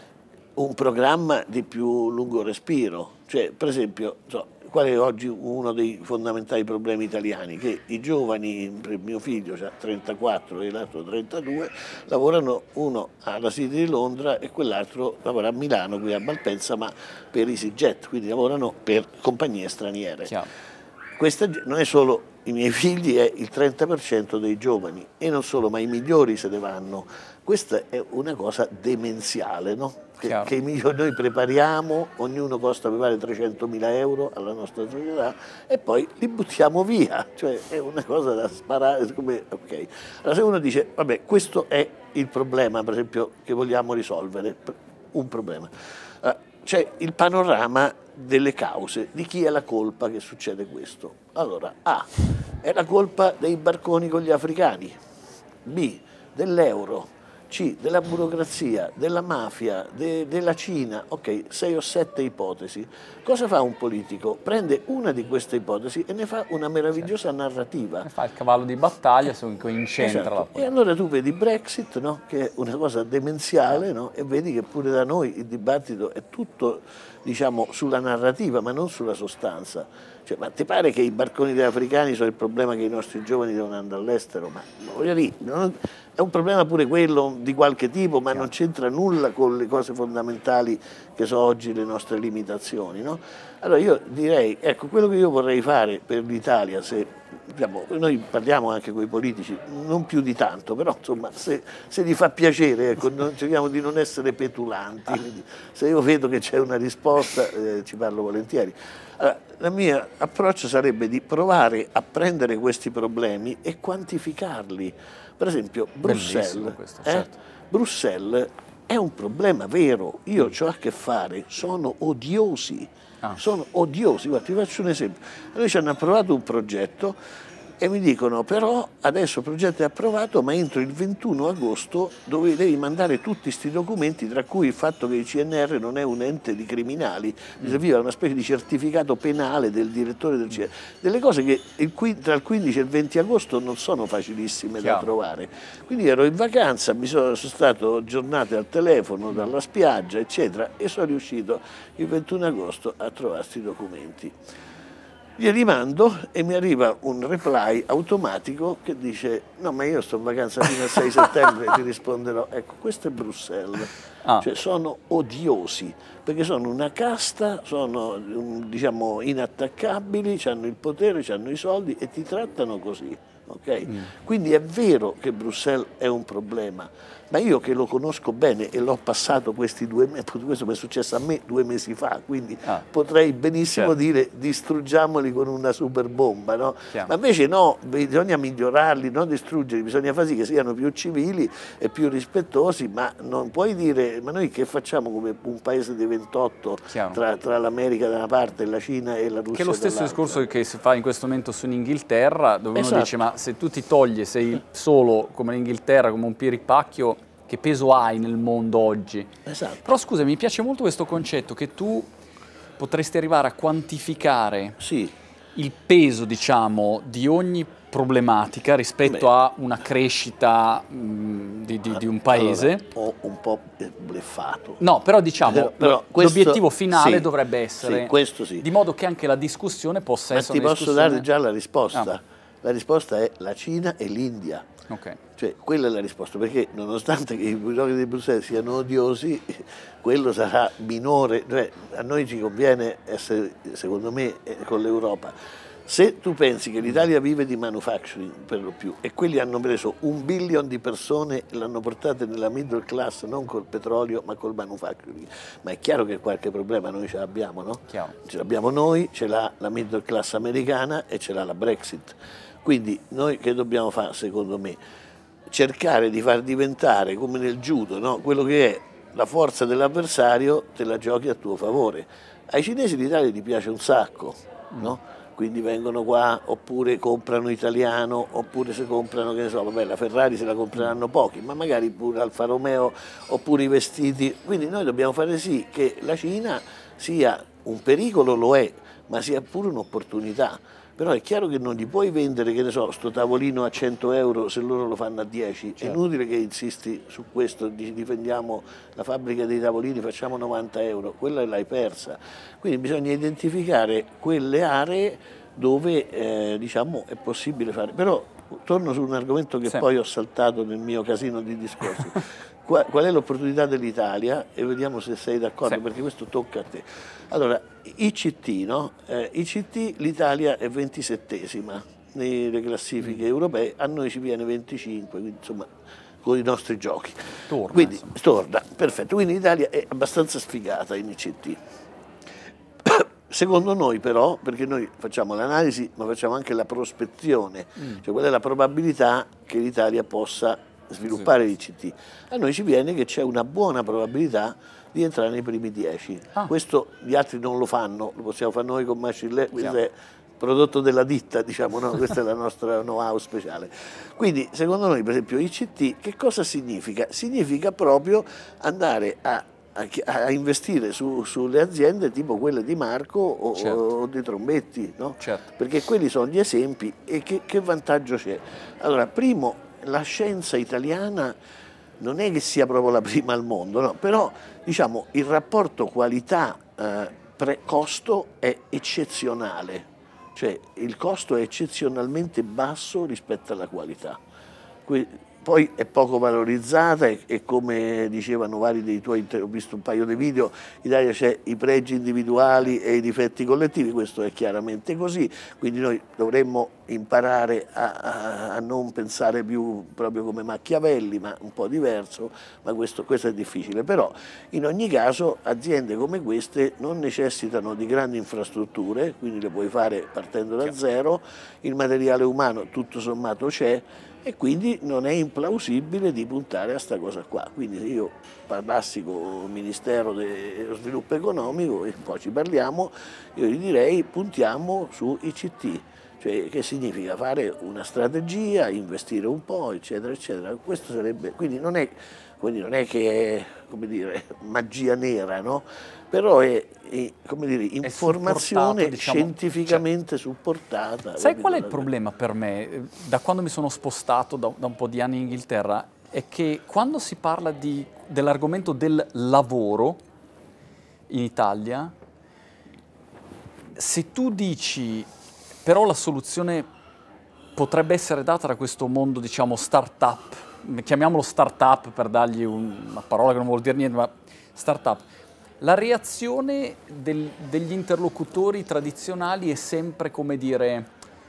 un programma di più lungo respiro, cioè per esempio, so, qual è oggi uno dei fondamentali problemi italiani? Che i giovani, mio figlio ha trentaquattro e l'altro trentadue, lavorano uno alla City di Londra e quell'altro lavora a Milano, qui a Malpensa, ma per EasyJet, quindi lavorano per compagnie straniere. Chiaro. Questa non è solo i miei figli, è il trenta per cento dei giovani, e non solo, ma i migliori se ne vanno. Questa è una cosa demenziale, no? Che, che i migliori noi prepariamo, ognuno costa per fare trecentomila euro alla nostra società e poi li buttiamo via, cioè è una cosa da sparare. Come, okay. Allora se uno dice, vabbè, questo è il problema, per esempio, che vogliamo risolvere, un problema, uh, c'è il panorama delle cause, di chi è la colpa che succede questo. Allora, A, è la colpa dei barconi con gli africani, B, dell'euro, C, della burocrazia, della mafia, de, della Cina, ok, sei o sette ipotesi. Cosa fa un politico? Prende una di queste ipotesi e ne fa una meravigliosa narrativa. Ne fa il cavallo di battaglia su cui incentra esatto. la politica. E allora tu vedi Brexit, no? Che è una cosa demenziale, no? E vedi che pure da noi il dibattito è tutto, diciamo, sulla narrativa, ma non sulla sostanza. Cioè, ma ti pare che i barconi degli africani sono il problema che i nostri giovani devono andare all'estero? Ma voglio dire, non, è un problema pure quello di qualche tipo, ma Chiaro. non c'entra nulla con le cose fondamentali che sono oggi le nostre limitazioni, no? Allora io direi, ecco, quello che io vorrei fare per l'Italia, se diciamo, noi parliamo anche con i politici, non più di tanto, però insomma se, se gli fa piacere, ecco, non, cerchiamo di non essere petulanti, quindi se io vedo che c'è una risposta eh, ci parlo volentieri. Allora, il mio approccio sarebbe di provare a prendere questi problemi e quantificarli. Per esempio, Bruxelles, questo, eh? certo. Bruxelles è un problema vero, io mm. ho a che fare, sono odiosi, ah. sono odiosi. Guarda, ti faccio un esempio. Noi ci hanno approvato un progetto e mi dicono però adesso il progetto è approvato ma entro il ventuno agosto dove devi mandare tutti questi documenti, tra cui il fatto che il C N R non è un ente di criminali, mi mm. serviva una specie di certificato penale del direttore del C N R, delle cose che il, tra il quindici e il venti agosto non sono facilissime Chiaro. da trovare. Quindi ero in vacanza, mi sono, sono stato giornate al telefono dalla spiaggia eccetera e sono riuscito il ventuno agosto a trovare questi documenti. Glieli mando e mi arriva un reply automatico che dice no ma io sto in vacanza fino al sei settembre e ti risponderò. Ecco, questo è Bruxelles, ah. cioè sono odiosi perché sono una casta, sono diciamo inattaccabili, hanno il potere, hanno i soldi e ti trattano così. Okay? Mm. Quindi è vero che Bruxelles è un problema, ma io che lo conosco bene e l'ho passato questi due mesi, questo mi è successo a me due mesi fa, quindi ah. potrei benissimo certo. dire distruggiamoli con una super bomba, no? Ma invece no, bisogna migliorarli, non distruggerli, bisogna far sì che siano più civili e più rispettosi, ma non puoi dire, ma noi che facciamo come un paese dei ventotto tra, tra l'America da una parte, la Cina e la Russia Che è lo stesso discorso che si fa in questo momento su Inghilterra, dove esatto. uno dice ma se tu ti togli, sei solo come l'Inghilterra, come un piripacchio, che peso hai nel mondo oggi? Esatto. Però scusa, mi piace molto questo concetto che tu potresti arrivare a quantificare sì. il peso, diciamo, di ogni problematica rispetto Beh. a una crescita mh, di, di, di un paese. Allora, ho un po' bleffato. No, però diciamo, l'obiettivo finale sì, dovrebbe essere, sì, questo sì. di modo che anche la discussione possa Ma essere ti una posso discussione... dare già la risposta. Ah. La risposta è la Cina e l'India. Okay. Cioè, quella è la risposta, perché nonostante che i burocrati di Bruxelles siano odiosi, quello sarà minore, cioè, a noi ci conviene essere, secondo me, con l'Europa. Se tu pensi che l'Italia vive di manufacturing per lo più e quelli hanno preso un billion di persone e l'hanno portate nella middle class non col petrolio ma col manufacturing, ma è chiaro che qualche problema noi ce l'abbiamo, no? Chiaro. Ce l'abbiamo noi, ce l'ha la middle class americana e ce l'ha la Brexit. Quindi noi che dobbiamo fare secondo me? Cercare di far diventare come nel judo, no? Quello che è la forza dell'avversario te la giochi a tuo favore. Ai cinesi l'Italia gli piace un sacco, no? Quindi vengono qua oppure comprano italiano, oppure se comprano, che ne so, vabbè, la Ferrari se la compreranno pochi, ma magari pure Alfa Romeo oppure i vestiti. Quindi noi dobbiamo fare sì che la Cina sia un pericolo, lo è, ma sia pure un'opportunità. Però è chiaro che non gli puoi vendere, che ne so, sto tavolino a cento euro se loro lo fanno a dieci. Certo. È inutile che insisti su questo, difendiamo la fabbrica dei tavolini, facciamo novanta euro, quella l'hai persa. Quindi bisogna identificare quelle aree dove eh, diciamo, è possibile fare. Però torno su un argomento che sì. poi ho saltato nel mio casino di discorsi. Qual, qual è l'opportunità dell'Italia? E vediamo se sei d'accordo, sì. perché questo tocca a te. Allora, I C T, no? Eh, I C T l'Italia è ventisettesima nelle classifiche mm. europee, a noi ci viene venticinque, quindi insomma con i nostri giochi. Torna, quindi torna, perfetto. Quindi l'Italia è abbastanza sfigata in I C T. Secondo noi però, perché noi facciamo l'analisi ma facciamo anche la prospezione, mm. cioè qual è la probabilità che l'Italia possa sviluppare sì. l'I C T. A noi ci viene che c'è una buona probabilità di entrare nei primi dieci. Ah. Questo gli altri non lo fanno, lo possiamo fare noi con Machine Learning, questo è prodotto della ditta, diciamo, no? Questa è la nostra know-how speciale. Quindi, secondo noi, per esempio, I C T, che cosa significa? Significa proprio andare a, a, a investire su, sulle aziende tipo quelle di Marco o, certo. o di Trombetti, no? Certo. Perché quelli sono gli esempi e che, che vantaggio c'è? Allora, primo, la scienza italiana non è che sia proprio la prima al mondo, no? Però diciamo, il rapporto qualità-costo eh, è eccezionale, cioè il costo è eccezionalmente basso rispetto alla qualità. Que poi è poco valorizzata e, e come dicevano vari dei tuoi, ho visto un paio di video, in Italia c'è i pregi individuali e i difetti collettivi, questo è chiaramente così, quindi noi dovremmo imparare a, a, a non pensare più proprio come Machiavelli, ma un po' diverso, ma questo, questo è difficile. Però in ogni caso aziende come queste non necessitano di grandi infrastrutture, quindi le puoi fare partendo da zero, il materiale umano tutto sommato c'è, e quindi non è implausibile di puntare a sta cosa qua. Quindi se io parlassi con il Ministero dello Sviluppo Economico e poi ci parliamo, io gli direi puntiamo su I C T, cioè che significa fare una strategia, investire un po', eccetera, eccetera. Questo sarebbe, quindi non è, quindi non è che è, come dire, magia nera, no? Però è, è, come dire, informazione diciamo, scientificamente cioè, supportata. Sai qual è il problema per me, da quando mi sono spostato da, da un po' di anni in Inghilterra? È che quando si parla dell'argomento del lavoro in Italia, se tu dici però la soluzione potrebbe essere data da questo mondo, diciamo, start-up, chiamiamolo start-up per dargli un, una parola che non vuol dire niente, ma start-up. La reazione del, degli interlocutori tradizionali è sempre come dire,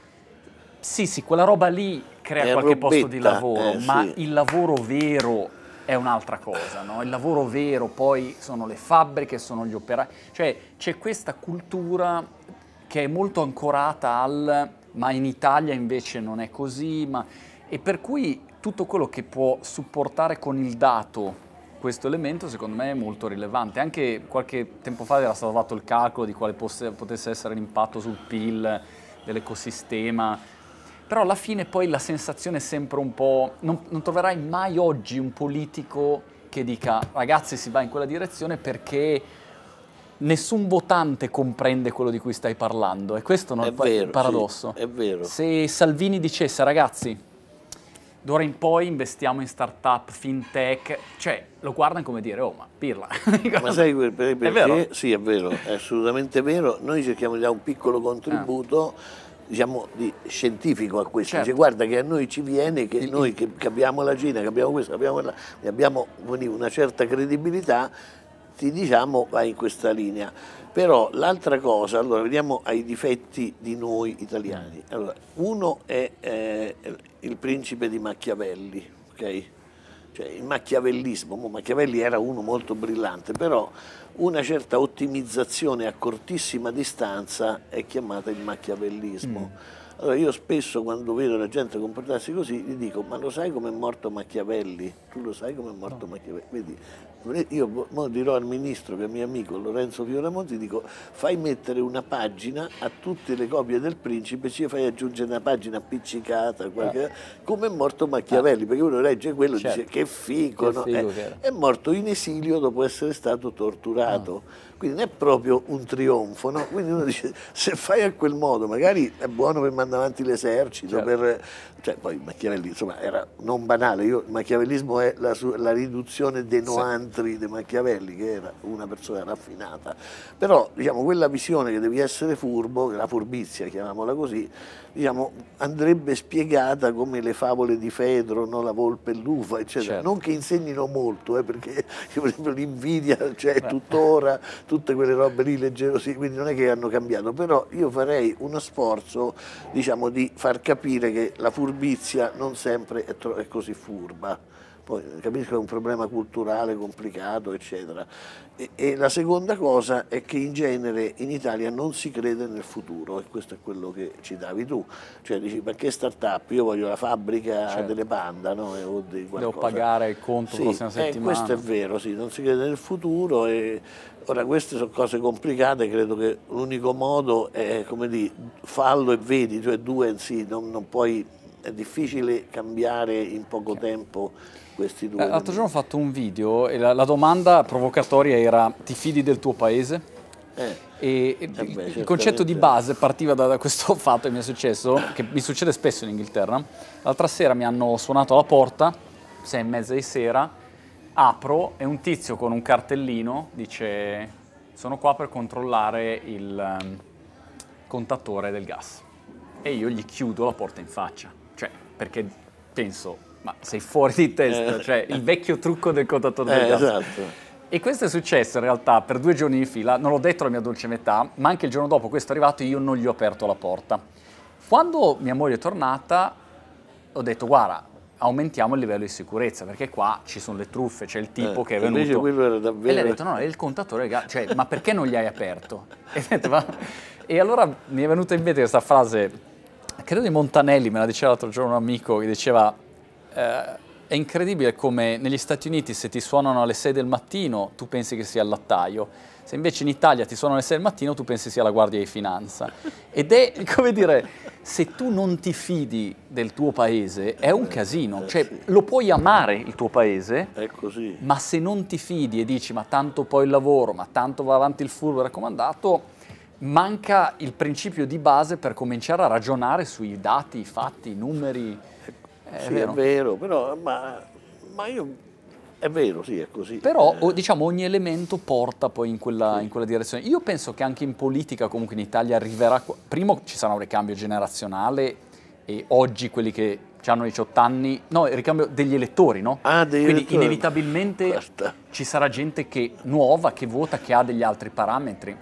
sì, sì, quella roba lì crea è qualche robetta, posto di lavoro, eh, ma sì. il lavoro vero è un'altra cosa, no? Il lavoro vero poi sono le fabbriche, sono gli operai, cioè c'è questa cultura che è molto ancorata al ma in Italia invece non è così, ma... e per cui tutto quello che può supportare con il dato questo elemento secondo me è molto rilevante. Anche qualche tempo fa era stato fatto il calcolo di quale posse, potesse essere l'impatto sul P I L dell'ecosistema, però alla fine poi la sensazione è sempre un po'... Non, non troverai mai oggi un politico che dica ragazzi si va in quella direzione perché nessun votante comprende quello di cui stai parlando, e questo non è il paradosso. Sì, è vero. Se Salvini dicesse ragazzi d'ora in poi investiamo in start-up, fintech, cioè lo guardano come dire, oh ma pirla. Ma sai perché? È vero? Sì, è vero, è assolutamente vero. Noi cerchiamo di dare un piccolo contributo, eh. diciamo, di scientifico a questo. Certo. Dice, guarda che a noi ci viene, che il, noi il... che abbiamo la Cina, che abbiamo questo, che abbiamo quella, che abbiamo una certa credibilità, ti diciamo vai in questa linea. Però l'altra cosa, allora vediamo ai difetti di noi italiani. Allora, uno è eh, il principe di Machiavelli, ok? Cioè il machiavellismo, Machiavelli era uno molto brillante, però una certa ottimizzazione a cortissima distanza è chiamata il machiavellismo. Mm. Allora io spesso quando vedo la gente comportarsi così gli dico, ma lo sai come è morto Machiavelli? Tu lo sai come è morto no. Machiavelli? Vedi, io mo dirò al ministro che è mio amico Lorenzo Fioramonti, dico fai mettere una pagina a tutte le copie del Principe, ci fai aggiungere una pagina appiccicata, qualche... eh. come è morto Machiavelli, eh. perché uno legge quello e certo. dice che figo, che no? figo eh, che è morto in esilio dopo essere stato torturato. Ah. Quindi non è proprio un trionfo, no? Quindi uno dice, se fai a quel modo, magari è buono per mandare avanti l'esercito, certo. per... cioè, poi Machiavelli, insomma, era non banale, io, il machiavellismo è la, la riduzione dei noantri sì. di Machiavelli, che era una persona raffinata. Però, diciamo, quella visione che devi essere furbo, la furbizia, chiamiamola così, diciamo, andrebbe spiegata come le favole di Fedro, no? La volpe e l'uva, eccetera. Certo. Non che insegnino molto, eh, perché per esempio l'invidia c'è cioè, tuttora, tutte quelle robe lì leggerose, quindi non è che hanno cambiato, però io farei uno sforzo, diciamo, di far capire che la furbizia non sempre è, è così furba. Poi capisco che è un problema culturale complicato, eccetera. E, e la seconda cosa è che in genere in Italia non si crede nel futuro, e questo è quello che citavi tu. Cioè dici, ma che start-up? Io voglio la fabbrica certo. delle Panda, no? O di devo pagare il conto sì, la prossima settimana. Eh, questo è vero, sì, non si crede nel futuro. E ora queste sono cose complicate, credo che l'unico modo è, come dire, fallo e vedi, cioè due sì, non, non puoi, è difficile cambiare in poco okay. tempo questi due. L'altro giorno ho fatto un video e la, la domanda provocatoria era ti fidi del tuo paese? Eh, e eh beh, il, il concetto di base partiva da, da questo fatto che mi è successo, che mi succede spesso in Inghilterra. L'altra sera mi hanno suonato alla porta, sei e mezza di sera, apro e un tizio con un cartellino dice sono qua per controllare il um, contatore del gas, e io gli chiudo la porta in faccia, cioè perché penso ma sei fuori di testa, Eh. cioè il vecchio trucco del contatore del Eh, gas. esatto. E questo è successo in realtà per due giorni di fila, non l'ho detto alla mia dolce metà, ma anche il giorno dopo questo è arrivato e io non gli ho aperto la porta. Quando mia moglie è tornata ho detto guarda, aumentiamo il livello di sicurezza perché qua ci sono le truffe, c'è il tipo Eh, che è invece venuto quello era e davvero... lei ha detto no, è il contatore del gas, cioè ma perché non gli hai aperto? E, ho detto, "Ma-" e allora mi è venuta in mente questa frase, credo di Montanelli, me la diceva l'altro giorno un amico che diceva eh, è incredibile come negli Stati Uniti se ti suonano alle sei del mattino tu pensi che sia il lattaio, se invece in Italia ti suonano alle sei del mattino tu pensi sia la Guardia di Finanza. Ed è, come dire, se tu non ti fidi del tuo paese è un casino, cioè lo puoi amare il tuo paese, È così. ma se non ti fidi e dici ma tanto poi il lavoro, ma tanto va avanti il furbo raccomandato, manca il principio di base per cominciare a ragionare sui dati, i fatti, i numeri. È Sì, vero. è vero, però ma, ma io è vero, sì, è così. Però Eh, o- diciamo ogni elemento porta poi in quella, in quella direzione. Io penso che anche in politica comunque in Italia arriverà, qua- primo ci sarà un ricambio generazionale e oggi quelli che hanno diciotto anni, no, il ricambio degli elettori, no? Ah, degli Quindi elettori. inevitabilmente Guarda. ci sarà gente che nuova, che vota, che ha degli altri parametri.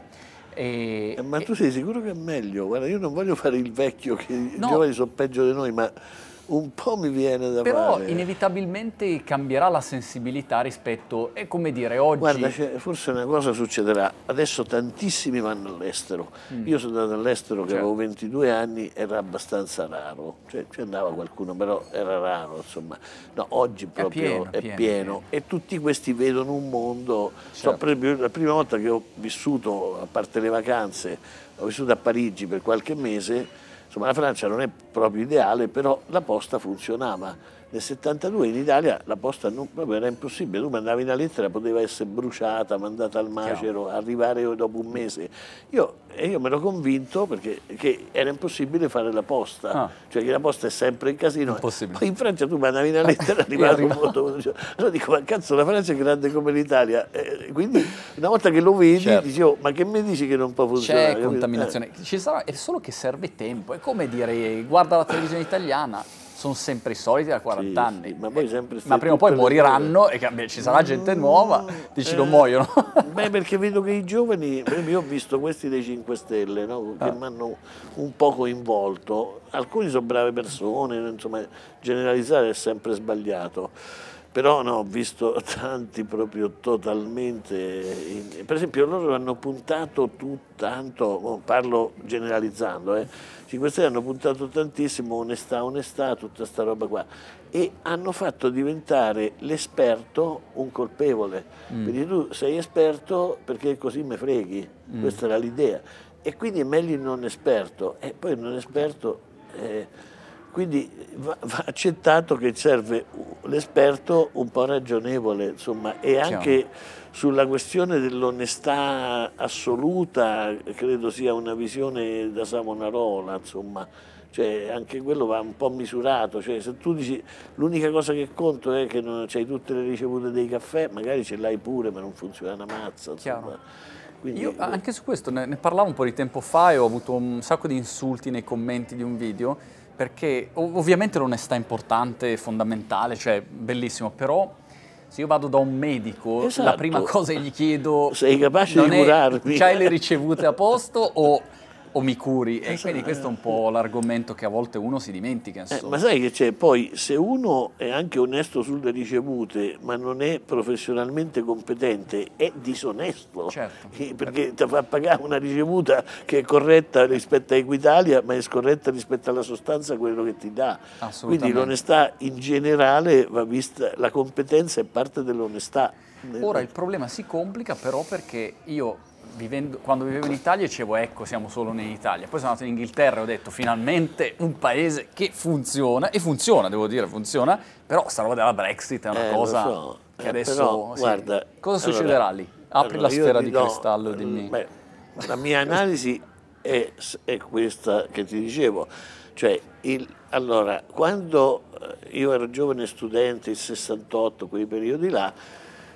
E, Eh, ma e- tu sei sicuro che è meglio? Guarda, io non voglio fare il vecchio, che i No. giovani sono peggio di noi, ma un po' mi viene da però fare. inevitabilmente cambierà la sensibilità rispetto, è come dire, oggi... Guarda, c'è- forse una cosa succederà. Adesso tantissimi vanno all'estero. Io sono andato all'estero che Certo. avevo ventidue anni, era abbastanza raro. Cioè, ci andava qualcuno, però era raro, insomma. No, oggi proprio pieno, è pieno, pieno. pieno. E tutti questi vedono un mondo. So, Certo. per esempio, la prima volta che ho vissuto, a parte le vacanze, ho vissuto a Parigi per qualche mese. Insomma, la Francia non è proprio ideale, però la posta funzionava. Nel settantadue in Italia la posta non, proprio era impossibile, tu mandavi una lettera, poteva essere bruciata, mandata al macero, arrivare dopo un mese. Io, e io mi ero convinto perché che era impossibile fare la posta, Ah. cioè che la posta è sempre in casino. Impossibile. Poi in Francia tu mandavi una lettera, arrivava arriva. un voto. Allora dico, ma cazzo, la Francia è grande come l'Italia. Eh, quindi una volta che lo vedi, Certo. dici, oh, ma che mi dici che non può funzionare? C'è capito? contaminazione, ci sarà, è solo che serve tempo, è come dire guarda la televisione italiana, sono sempre i soliti da quaranta Sì, anni, sì, ma poi sempre ma stai prima o poi tutte le moriranno e cambia- ci sarà gente nuova, dici non muoiono. Beh, perché vedo che i giovani, per esempio, io ho visto questi dei cinque Stelle, no, che mi hanno un po' coinvolto. Alcuni sono brave persone, insomma, generalizzare è sempre sbagliato. Però no, ho visto tanti proprio totalmente... in- Per esempio loro hanno puntato tu, tanto, oh, parlo generalizzando, eh, cinque Stelle hanno puntato tantissimo onestà, onestà, tutta sta roba qua, e hanno fatto diventare l'esperto un colpevole. Quindi tu sei esperto perché così me freghi, questa era l'idea. E quindi è meglio il non esperto, e poi il non esperto... eh, quindi va, va accettato che serve l'esperto un po' ragionevole, insomma, e anche sulla questione dell'onestà assoluta credo sia una visione da Savonarola, insomma, cioè anche quello va un po' misurato, cioè se tu dici l'unica cosa che conto è che non c'hai tutte le ricevute dei caffè, magari ce l'hai pure ma non funziona una mazza, insomma. Chiaro. Quindi, Io anche su questo ne, ne parlavo un po' di tempo fa e ho avuto un sacco di insulti nei commenti di un video, perché ov- ovviamente l'onestà è importante, è fondamentale, cioè bellissimo, però se io vado da un medico, la Esatto. prima cosa che gli chiedo sei capace non di è, curarmi? c'hai le ricevute a posto o, o mi curi? E Esatto. quindi questo è un po' l'argomento che a volte uno si dimentica, Eh, insomma. ma sai che c'è? Poi se uno è anche onesto sulle ricevute, ma non è professionalmente competente, è disonesto. Certo. Eh, Perché ti fa pagare una ricevuta che è corretta rispetto a Equitalia, ma è scorretta rispetto alla sostanza quello che ti dà. Assolutamente. Quindi l'onestà in generale va vista, la competenza è parte dell'onestà. Ora il problema si complica però perché io vivendo, quando vivevo in Italia dicevo ecco siamo solo in Italia, poi sono andato in Inghilterra e ho detto finalmente un paese che funziona, e funziona devo dire, funziona, però sta roba della Brexit è una Eh, lo cosa so. che Eh, adesso... però, sì. guarda, Cosa allora- succederà lì? Apri allora, la io sfera ti di do- cristallo e dimmi... beh, la mia analisi è, è questa che ti dicevo, cioè il, allora, quando eh, io ero giovane studente, il sessantotto, quei periodi là,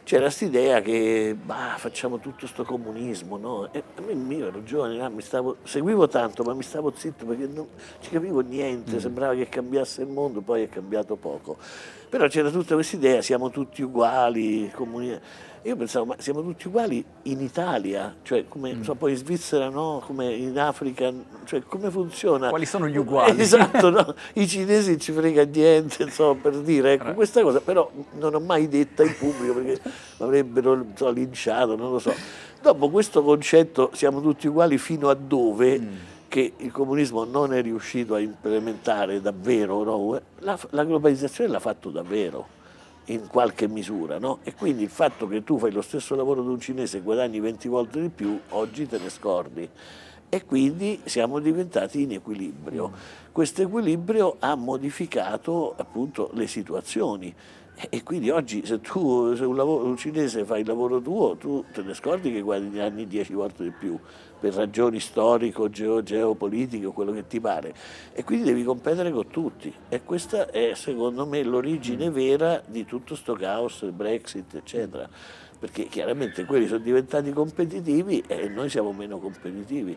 c'era quest'idea che bah, facciamo tutto sto comunismo, no? E a me, io ero giovane, no? mi stavo, seguivo tanto, ma mi stavo zitto perché non ci capivo niente, mm. sembrava che cambiasse il mondo, poi è cambiato poco. Però c'era tutta questa idea, siamo tutti uguali, comuni... Io pensavo, ma siamo tutti uguali in Italia, cioè come mm. so, poi in Svizzera no, come in Africa, cioè come funziona? Quali sono gli uguali? Esatto, no? I cinesi non ci frega niente, insomma, per dire, ecco, questa cosa, però non ho mai detta in pubblico perché mi avrebbero so, linciato, non lo so. Dopo questo concetto, siamo tutti uguali fino a dove, mm. che il comunismo non è riuscito a implementare davvero, no? la, la globalizzazione l'ha fatto davvero. In qualche misura, no? E quindi il fatto che tu fai lo stesso lavoro di un cinese e guadagni venti volte di più, oggi te ne scordi. E quindi siamo diventati in equilibrio. Mm. Questo equilibrio ha modificato appunto le situazioni. E quindi oggi se tu se un, lavoro, un cinese fai il lavoro tuo, tu te ne scordi che guadagni dieci volte di più, per ragioni storiche, geo, geopolitiche o quello che ti pare. E quindi devi competere con tutti. E questa è secondo me l'origine vera di tutto sto caos, il Brexit, eccetera. Perché chiaramente quelli sono diventati competitivi e noi siamo meno competitivi.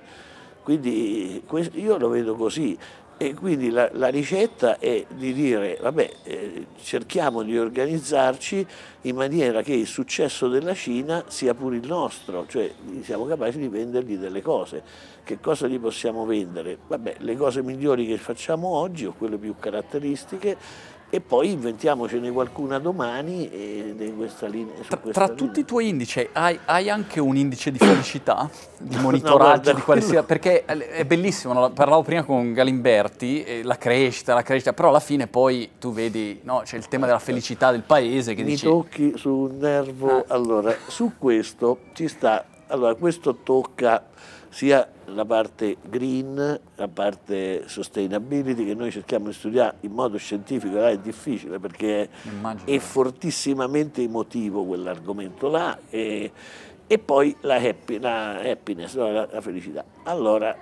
Quindi io lo vedo così. E quindi la, la ricetta è di dire, vabbè, eh, cerchiamo di organizzarci in maniera che il successo della Cina sia pure il nostro, cioè siamo capaci di vendergli delle cose. Che cosa gli possiamo vendere? Vabbè, le cose migliori che facciamo oggi o quelle più caratteristiche, e poi inventiamocene qualcuna domani e in questa linea, su tra, questa tra linea. tutti i tuoi indici hai, hai anche un indice di felicità, di monitoraggio, no, guarda, di quale sia, perché è bellissimo, no? Parlavo prima con Galimberti, eh, la crescita, la crescita, però alla fine poi tu vedi, no, c'è il tema della felicità del paese che mi dici... tocchi su un nervo, ah. Allora, su questo ci sta, allora questo tocca sia la parte green, la parte sustainability che noi cerchiamo di studiare in modo scientifico, là è difficile perché Immagino. È fortissimamente emotivo quell'argomento là e, e poi la, happy, la happiness, no, la, la felicità. Allora,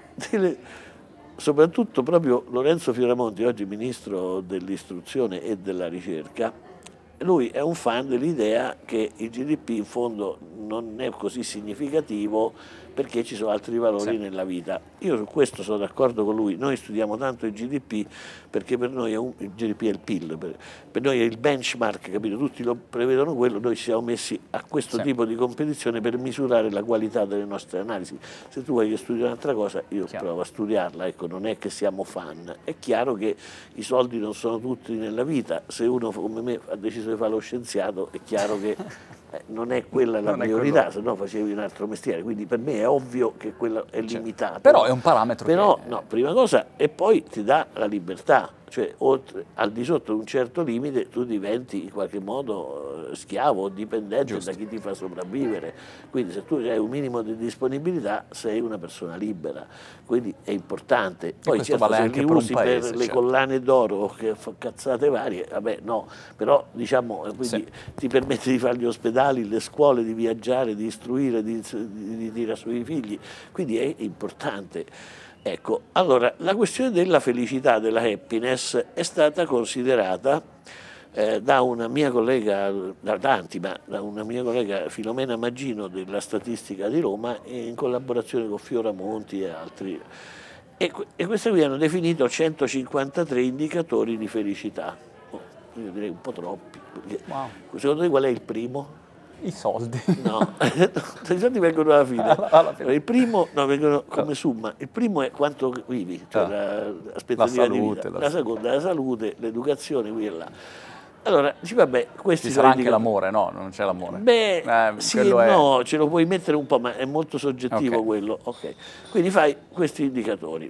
soprattutto proprio Lorenzo Fioramonti, oggi ministro dell'istruzione e della ricerca, lui è un fan dell'idea che il G D P in fondo non è così significativo perché ci sono altri valori sì. nella vita. Io su questo sono d'accordo con lui, noi studiamo tanto il G D P perché per noi è un, il G D P è il P I L, per, per noi è il benchmark, capito? Tutti lo prevedono quello, noi ci siamo messi a questo sì. tipo di competizione per misurare la qualità delle nostre analisi. Se tu vuoi che studi un'altra cosa, io Chiaro. provo a studiarla, ecco, non è che siamo fan. È chiaro che i soldi non sono tutti nella vita, se uno come me ha deciso di fare lo scienziato è chiaro che eh, non è quella la priorità, se no facevi un altro mestiere, quindi per me è ovvio che quello è limitato. Però è un parametro. Però, che... no, prima cosa, e poi ti dà la libertà, cioè oltre, al di sotto di un certo limite tu diventi in qualche modo eh, schiavo o dipendente Giusto. da chi ti fa sopravvivere. Quindi se tu hai un minimo di disponibilità sei una persona libera, quindi è importante. Poi certo, vale se anche li per usi paese, per le certo. collane d'oro che fa cazzate varie, vabbè no, però diciamo quindi sì. ti permette di fare gli ospedali, le scuole, di viaggiare, di istruire, di, di, di tirare sui figli, quindi è importante. Ecco, allora, la questione della felicità, della happiness, è stata considerata eh, da una mia collega, da tanti, ma da una mia collega Filomena Maggino della Statistica di Roma, in collaborazione con Fioramonti e altri. E, e questi qui hanno definito centocinquantatré indicatori di felicità. Oh, io direi un po' troppi. Wow. Secondo te qual è il primo? I soldi. No, i soldi vengono alla fine. Alla fine. Il primo, no, vengono come summa. Il primo è quanto vivi, cioè ah, l'aspettativa di vita. La, la seconda è la salute, l'educazione, qui e là. Allora, dici vabbè, questi ci sarà anche l'amore, no? Non c'è l'amore. Beh, eh, sì e no, è... ce lo puoi mettere un po', ma è molto soggettivo okay. quello. Ok. Quindi fai questi indicatori,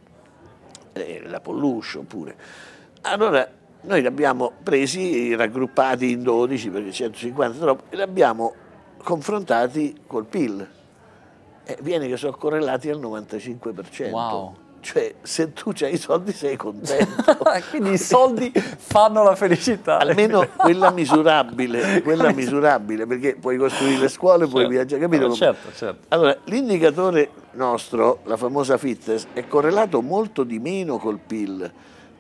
eh, la pollution pure. Allora, noi li abbiamo presi, raggruppati in dodici, perché centocinquanta troppo, e li abbiamo confrontati col P I L. E viene che sono correlati al novantacinque per cento. Wow. Cioè, se tu hai i soldi sei contento. Quindi i soldi fanno la felicità. Almeno quella misurabile, quella misurabile, perché puoi costruire le scuole, certo. puoi viaggiare, capito? No, certo, certo. Allora, l'indicatore nostro, la famosa fitness, è correlato molto di meno col P I L,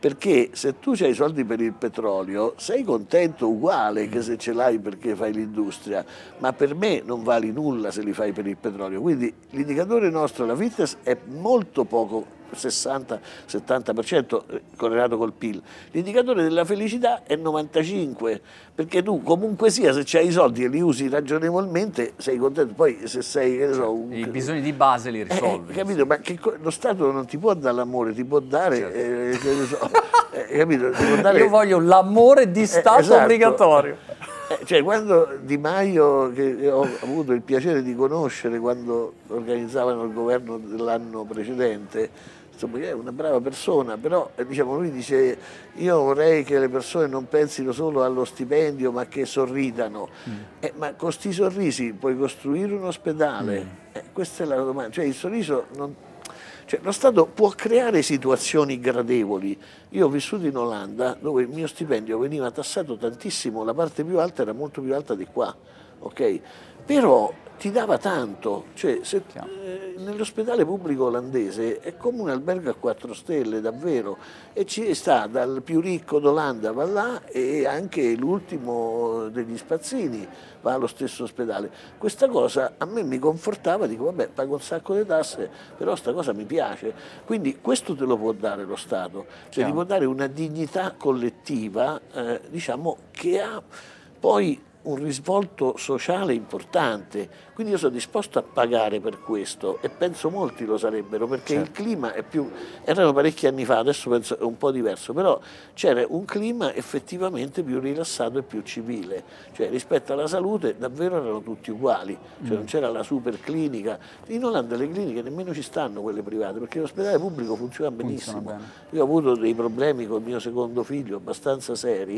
perché se tu hai i soldi per il petrolio sei contento uguale che se ce l'hai perché fai l'industria, ma per me non vali nulla se li fai per il petrolio. Quindi l'indicatore nostro, la fitness, è molto poco, sessanta settanta per cento correlato col P I L. L'indicatore della felicità è novantacinque, perché tu comunque sia, se c'hai i soldi e li usi ragionevolmente, sei contento. Poi se sei, che ne so, un... i bisogni di base li risolvi. Eh, capito? Ma che, lo Stato non ti può dare l'amore, ti può dare, certo. eh, che ne so, eh, capito? Ti può dare... Io voglio l'amore di Stato, eh, esatto, obbligatorio. Eh, cioè, quando Di Maio, che ho avuto il piacere di conoscere quando organizzavano il governo dell'anno precedente, insomma, è una brava persona, però diciamo, lui dice: io vorrei che le persone non pensino solo allo stipendio ma che sorridano. Mm. Eh, ma con questi sorrisi puoi costruire un ospedale? Mm. Eh, questa è la domanda. Cioè, il sorriso non... Cioè, lo Stato può creare situazioni gradevoli. Io ho vissuto in Olanda dove il mio stipendio veniva tassato tantissimo, la parte più alta era molto più alta di qua, ok? Però ti dava tanto, cioè se, eh, nell'ospedale pubblico olandese è come un albergo a quattro stelle davvero, e ci sta dal più ricco d'Olanda va là e anche l'ultimo degli spazzini va allo stesso ospedale. Questa cosa a me mi confortava, dico vabbè, pago un sacco di tasse, però sta cosa mi piace, quindi questo te lo può dare lo Stato, cioè ti può dare una dignità collettiva, eh, diciamo, che ha poi un risvolto sociale importante, quindi io sono disposto a pagare per questo e penso molti lo sarebbero, perché certo. Il clima è più, erano parecchi anni fa, adesso penso è un po' diverso, però c'era un clima effettivamente più rilassato e più civile, cioè rispetto alla salute davvero erano tutti uguali, cioè mm. non c'era la super clinica. In Olanda le cliniche nemmeno ci stanno, quelle private, perché l'ospedale pubblico funziona benissimo. Funziona bene. Io ho avuto dei problemi con il mio secondo figlio abbastanza seri,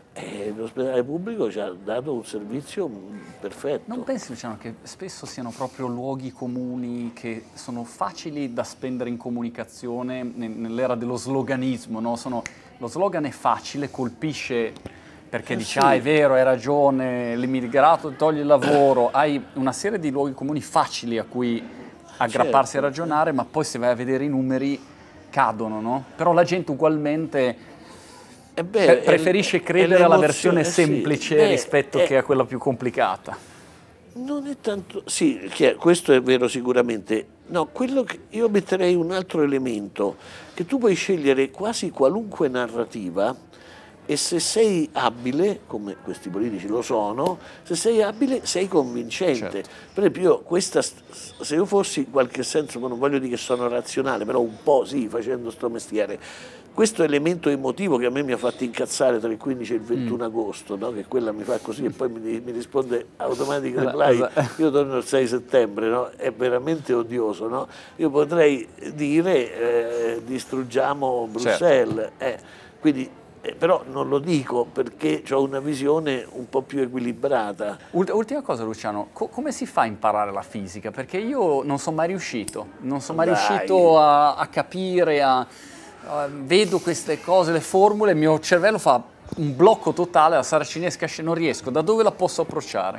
e l'ospedale pubblico ci ha dato un servizio perfetto. Non pensi, Luciano, che spesso siano proprio luoghi comuni che sono facili da spendere in comunicazione nell'era dello sloganismo, no? Sono, lo slogan è facile, colpisce perché eh dici sì. Ah, è vero, hai ragione, l'immigrato toglie il lavoro, hai una serie di luoghi comuni facili a cui aggrapparsi certo. a ragionare, ma poi se vai a vedere i numeri cadono, no? Però la gente ugualmente Beh, preferisce credere alla versione semplice sì, rispetto beh, che a quella più complicata. Non è tanto, sì, questo è vero sicuramente. No, quello che io metterei un altro elemento, che tu puoi scegliere quasi qualunque narrativa e se sei abile, come questi politici lo sono, se sei abile sei convincente. Certo. Per esempio io questa, se io fossi in qualche senso, non voglio dire che sono razionale, però un po' sì, facendo sto mestiere, questo elemento emotivo che a me mi ha fatto incazzare tra il quindici e il ventuno mm. agosto, no? Che quella mi fa così e poi mi, mi risponde automatic reply, io torno il sei settembre, no? È veramente odioso, no? Io potrei dire eh, distruggiamo Bruxelles, certo. eh, quindi, eh, però non lo dico perché ho una visione un po' più equilibrata. Ultima cosa, Luciano, co come si fa a imparare la fisica? Perché io non sono mai riuscito, non sono mai Dai. riuscito a, a capire, a... Uh, vedo queste cose, le formule, il mio cervello fa un blocco totale, la saracinesca non riesco, da dove la posso approcciare?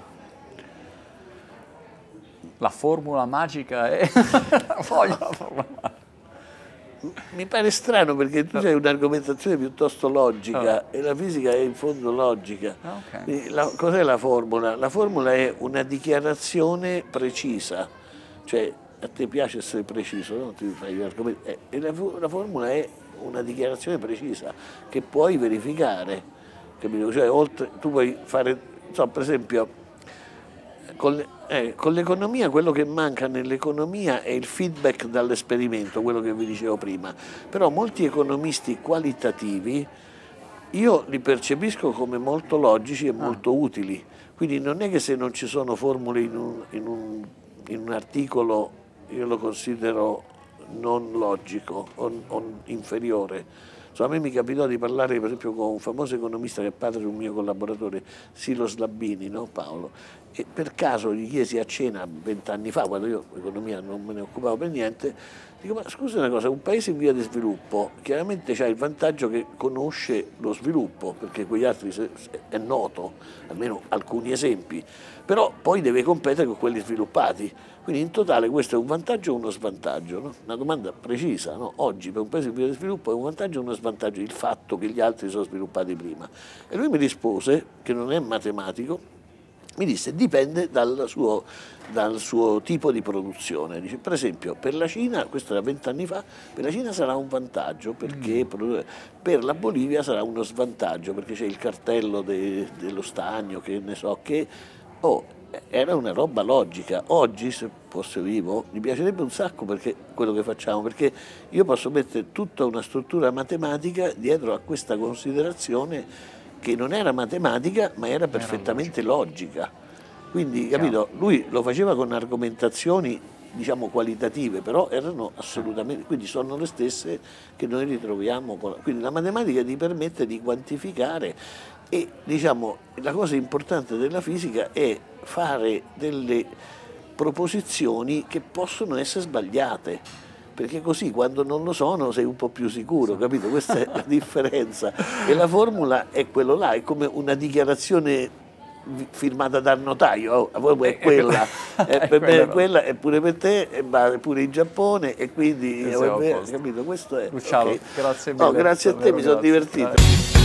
La formula magica è... Voglio la formula magica. Mi pare strano perché tu hai un'argomentazione piuttosto logica oh. e la fisica è in fondo logica. Okay. Cos'è la formula? La formula è una dichiarazione precisa, cioè a te piace essere preciso, no? Ti fai gli argomenti. Eh, e la, la formula è una dichiarazione precisa che puoi verificare, capito? Cioè, oltre, tu puoi fare, so, per esempio, con, eh, con l'economia quello che manca nell'economia è il feedback dall'esperimento, quello che vi dicevo prima, però molti economisti qualitativi io li percepisco come molto logici e molto ah. utili, quindi non è che se non ci sono formule in un, in un, in un articolo io lo considero non logico o, o inferiore. Insomma, a me mi capitò di parlare per esempio con un famoso economista che è padre di un mio collaboratore, Silo Slabini, no, Paolo, e per caso gli chiesi a cena vent'anni fa, quando io economia non me ne occupavo per niente, Dico, ma scusa una cosa, un paese in via di sviluppo chiaramente ha il vantaggio che conosce lo sviluppo, perché quegli altri è noto, almeno alcuni esempi, però poi deve competere con quelli sviluppati. Quindi in totale questo è un vantaggio o uno svantaggio? No? Una domanda precisa, no? Oggi per un paese in via di sviluppo è un vantaggio o uno svantaggio il fatto che gli altri sono sviluppati prima? E lui mi rispose, che non è matematico, mi disse dipende dal suo, dal suo tipo di produzione. Dice, per esempio per la Cina, questo era vent'anni fa, per la Cina sarà un vantaggio perché mm. per la Bolivia sarà uno svantaggio perché c'è il cartello de, dello stagno, che ne so che... Oh, era una roba logica. Oggi, se fosse vivo, mi piacerebbe un sacco perché, quello che facciamo, perché io posso mettere tutta una struttura matematica dietro a questa considerazione che non era matematica ma era perfettamente era logica. Quindi, capito, lui lo faceva con argomentazioni, diciamo, qualitative, però erano assolutamente, quindi sono le stesse che noi ritroviamo. Quindi la matematica ti permette di quantificare e, diciamo, la cosa importante della fisica è fare delle proposizioni che possono essere sbagliate, perché così quando non lo sono sei un po' più sicuro, capito? Questa è la differenza. E la formula è quello là, è come una dichiarazione firmata dal notaio, oh, la formula è quella, è per me è quella, e pure per te, e pure in Giappone, e quindi, è, capito? Questo è. Luciano, okay. grazie mille. No, grazie a te, mi sono divertito.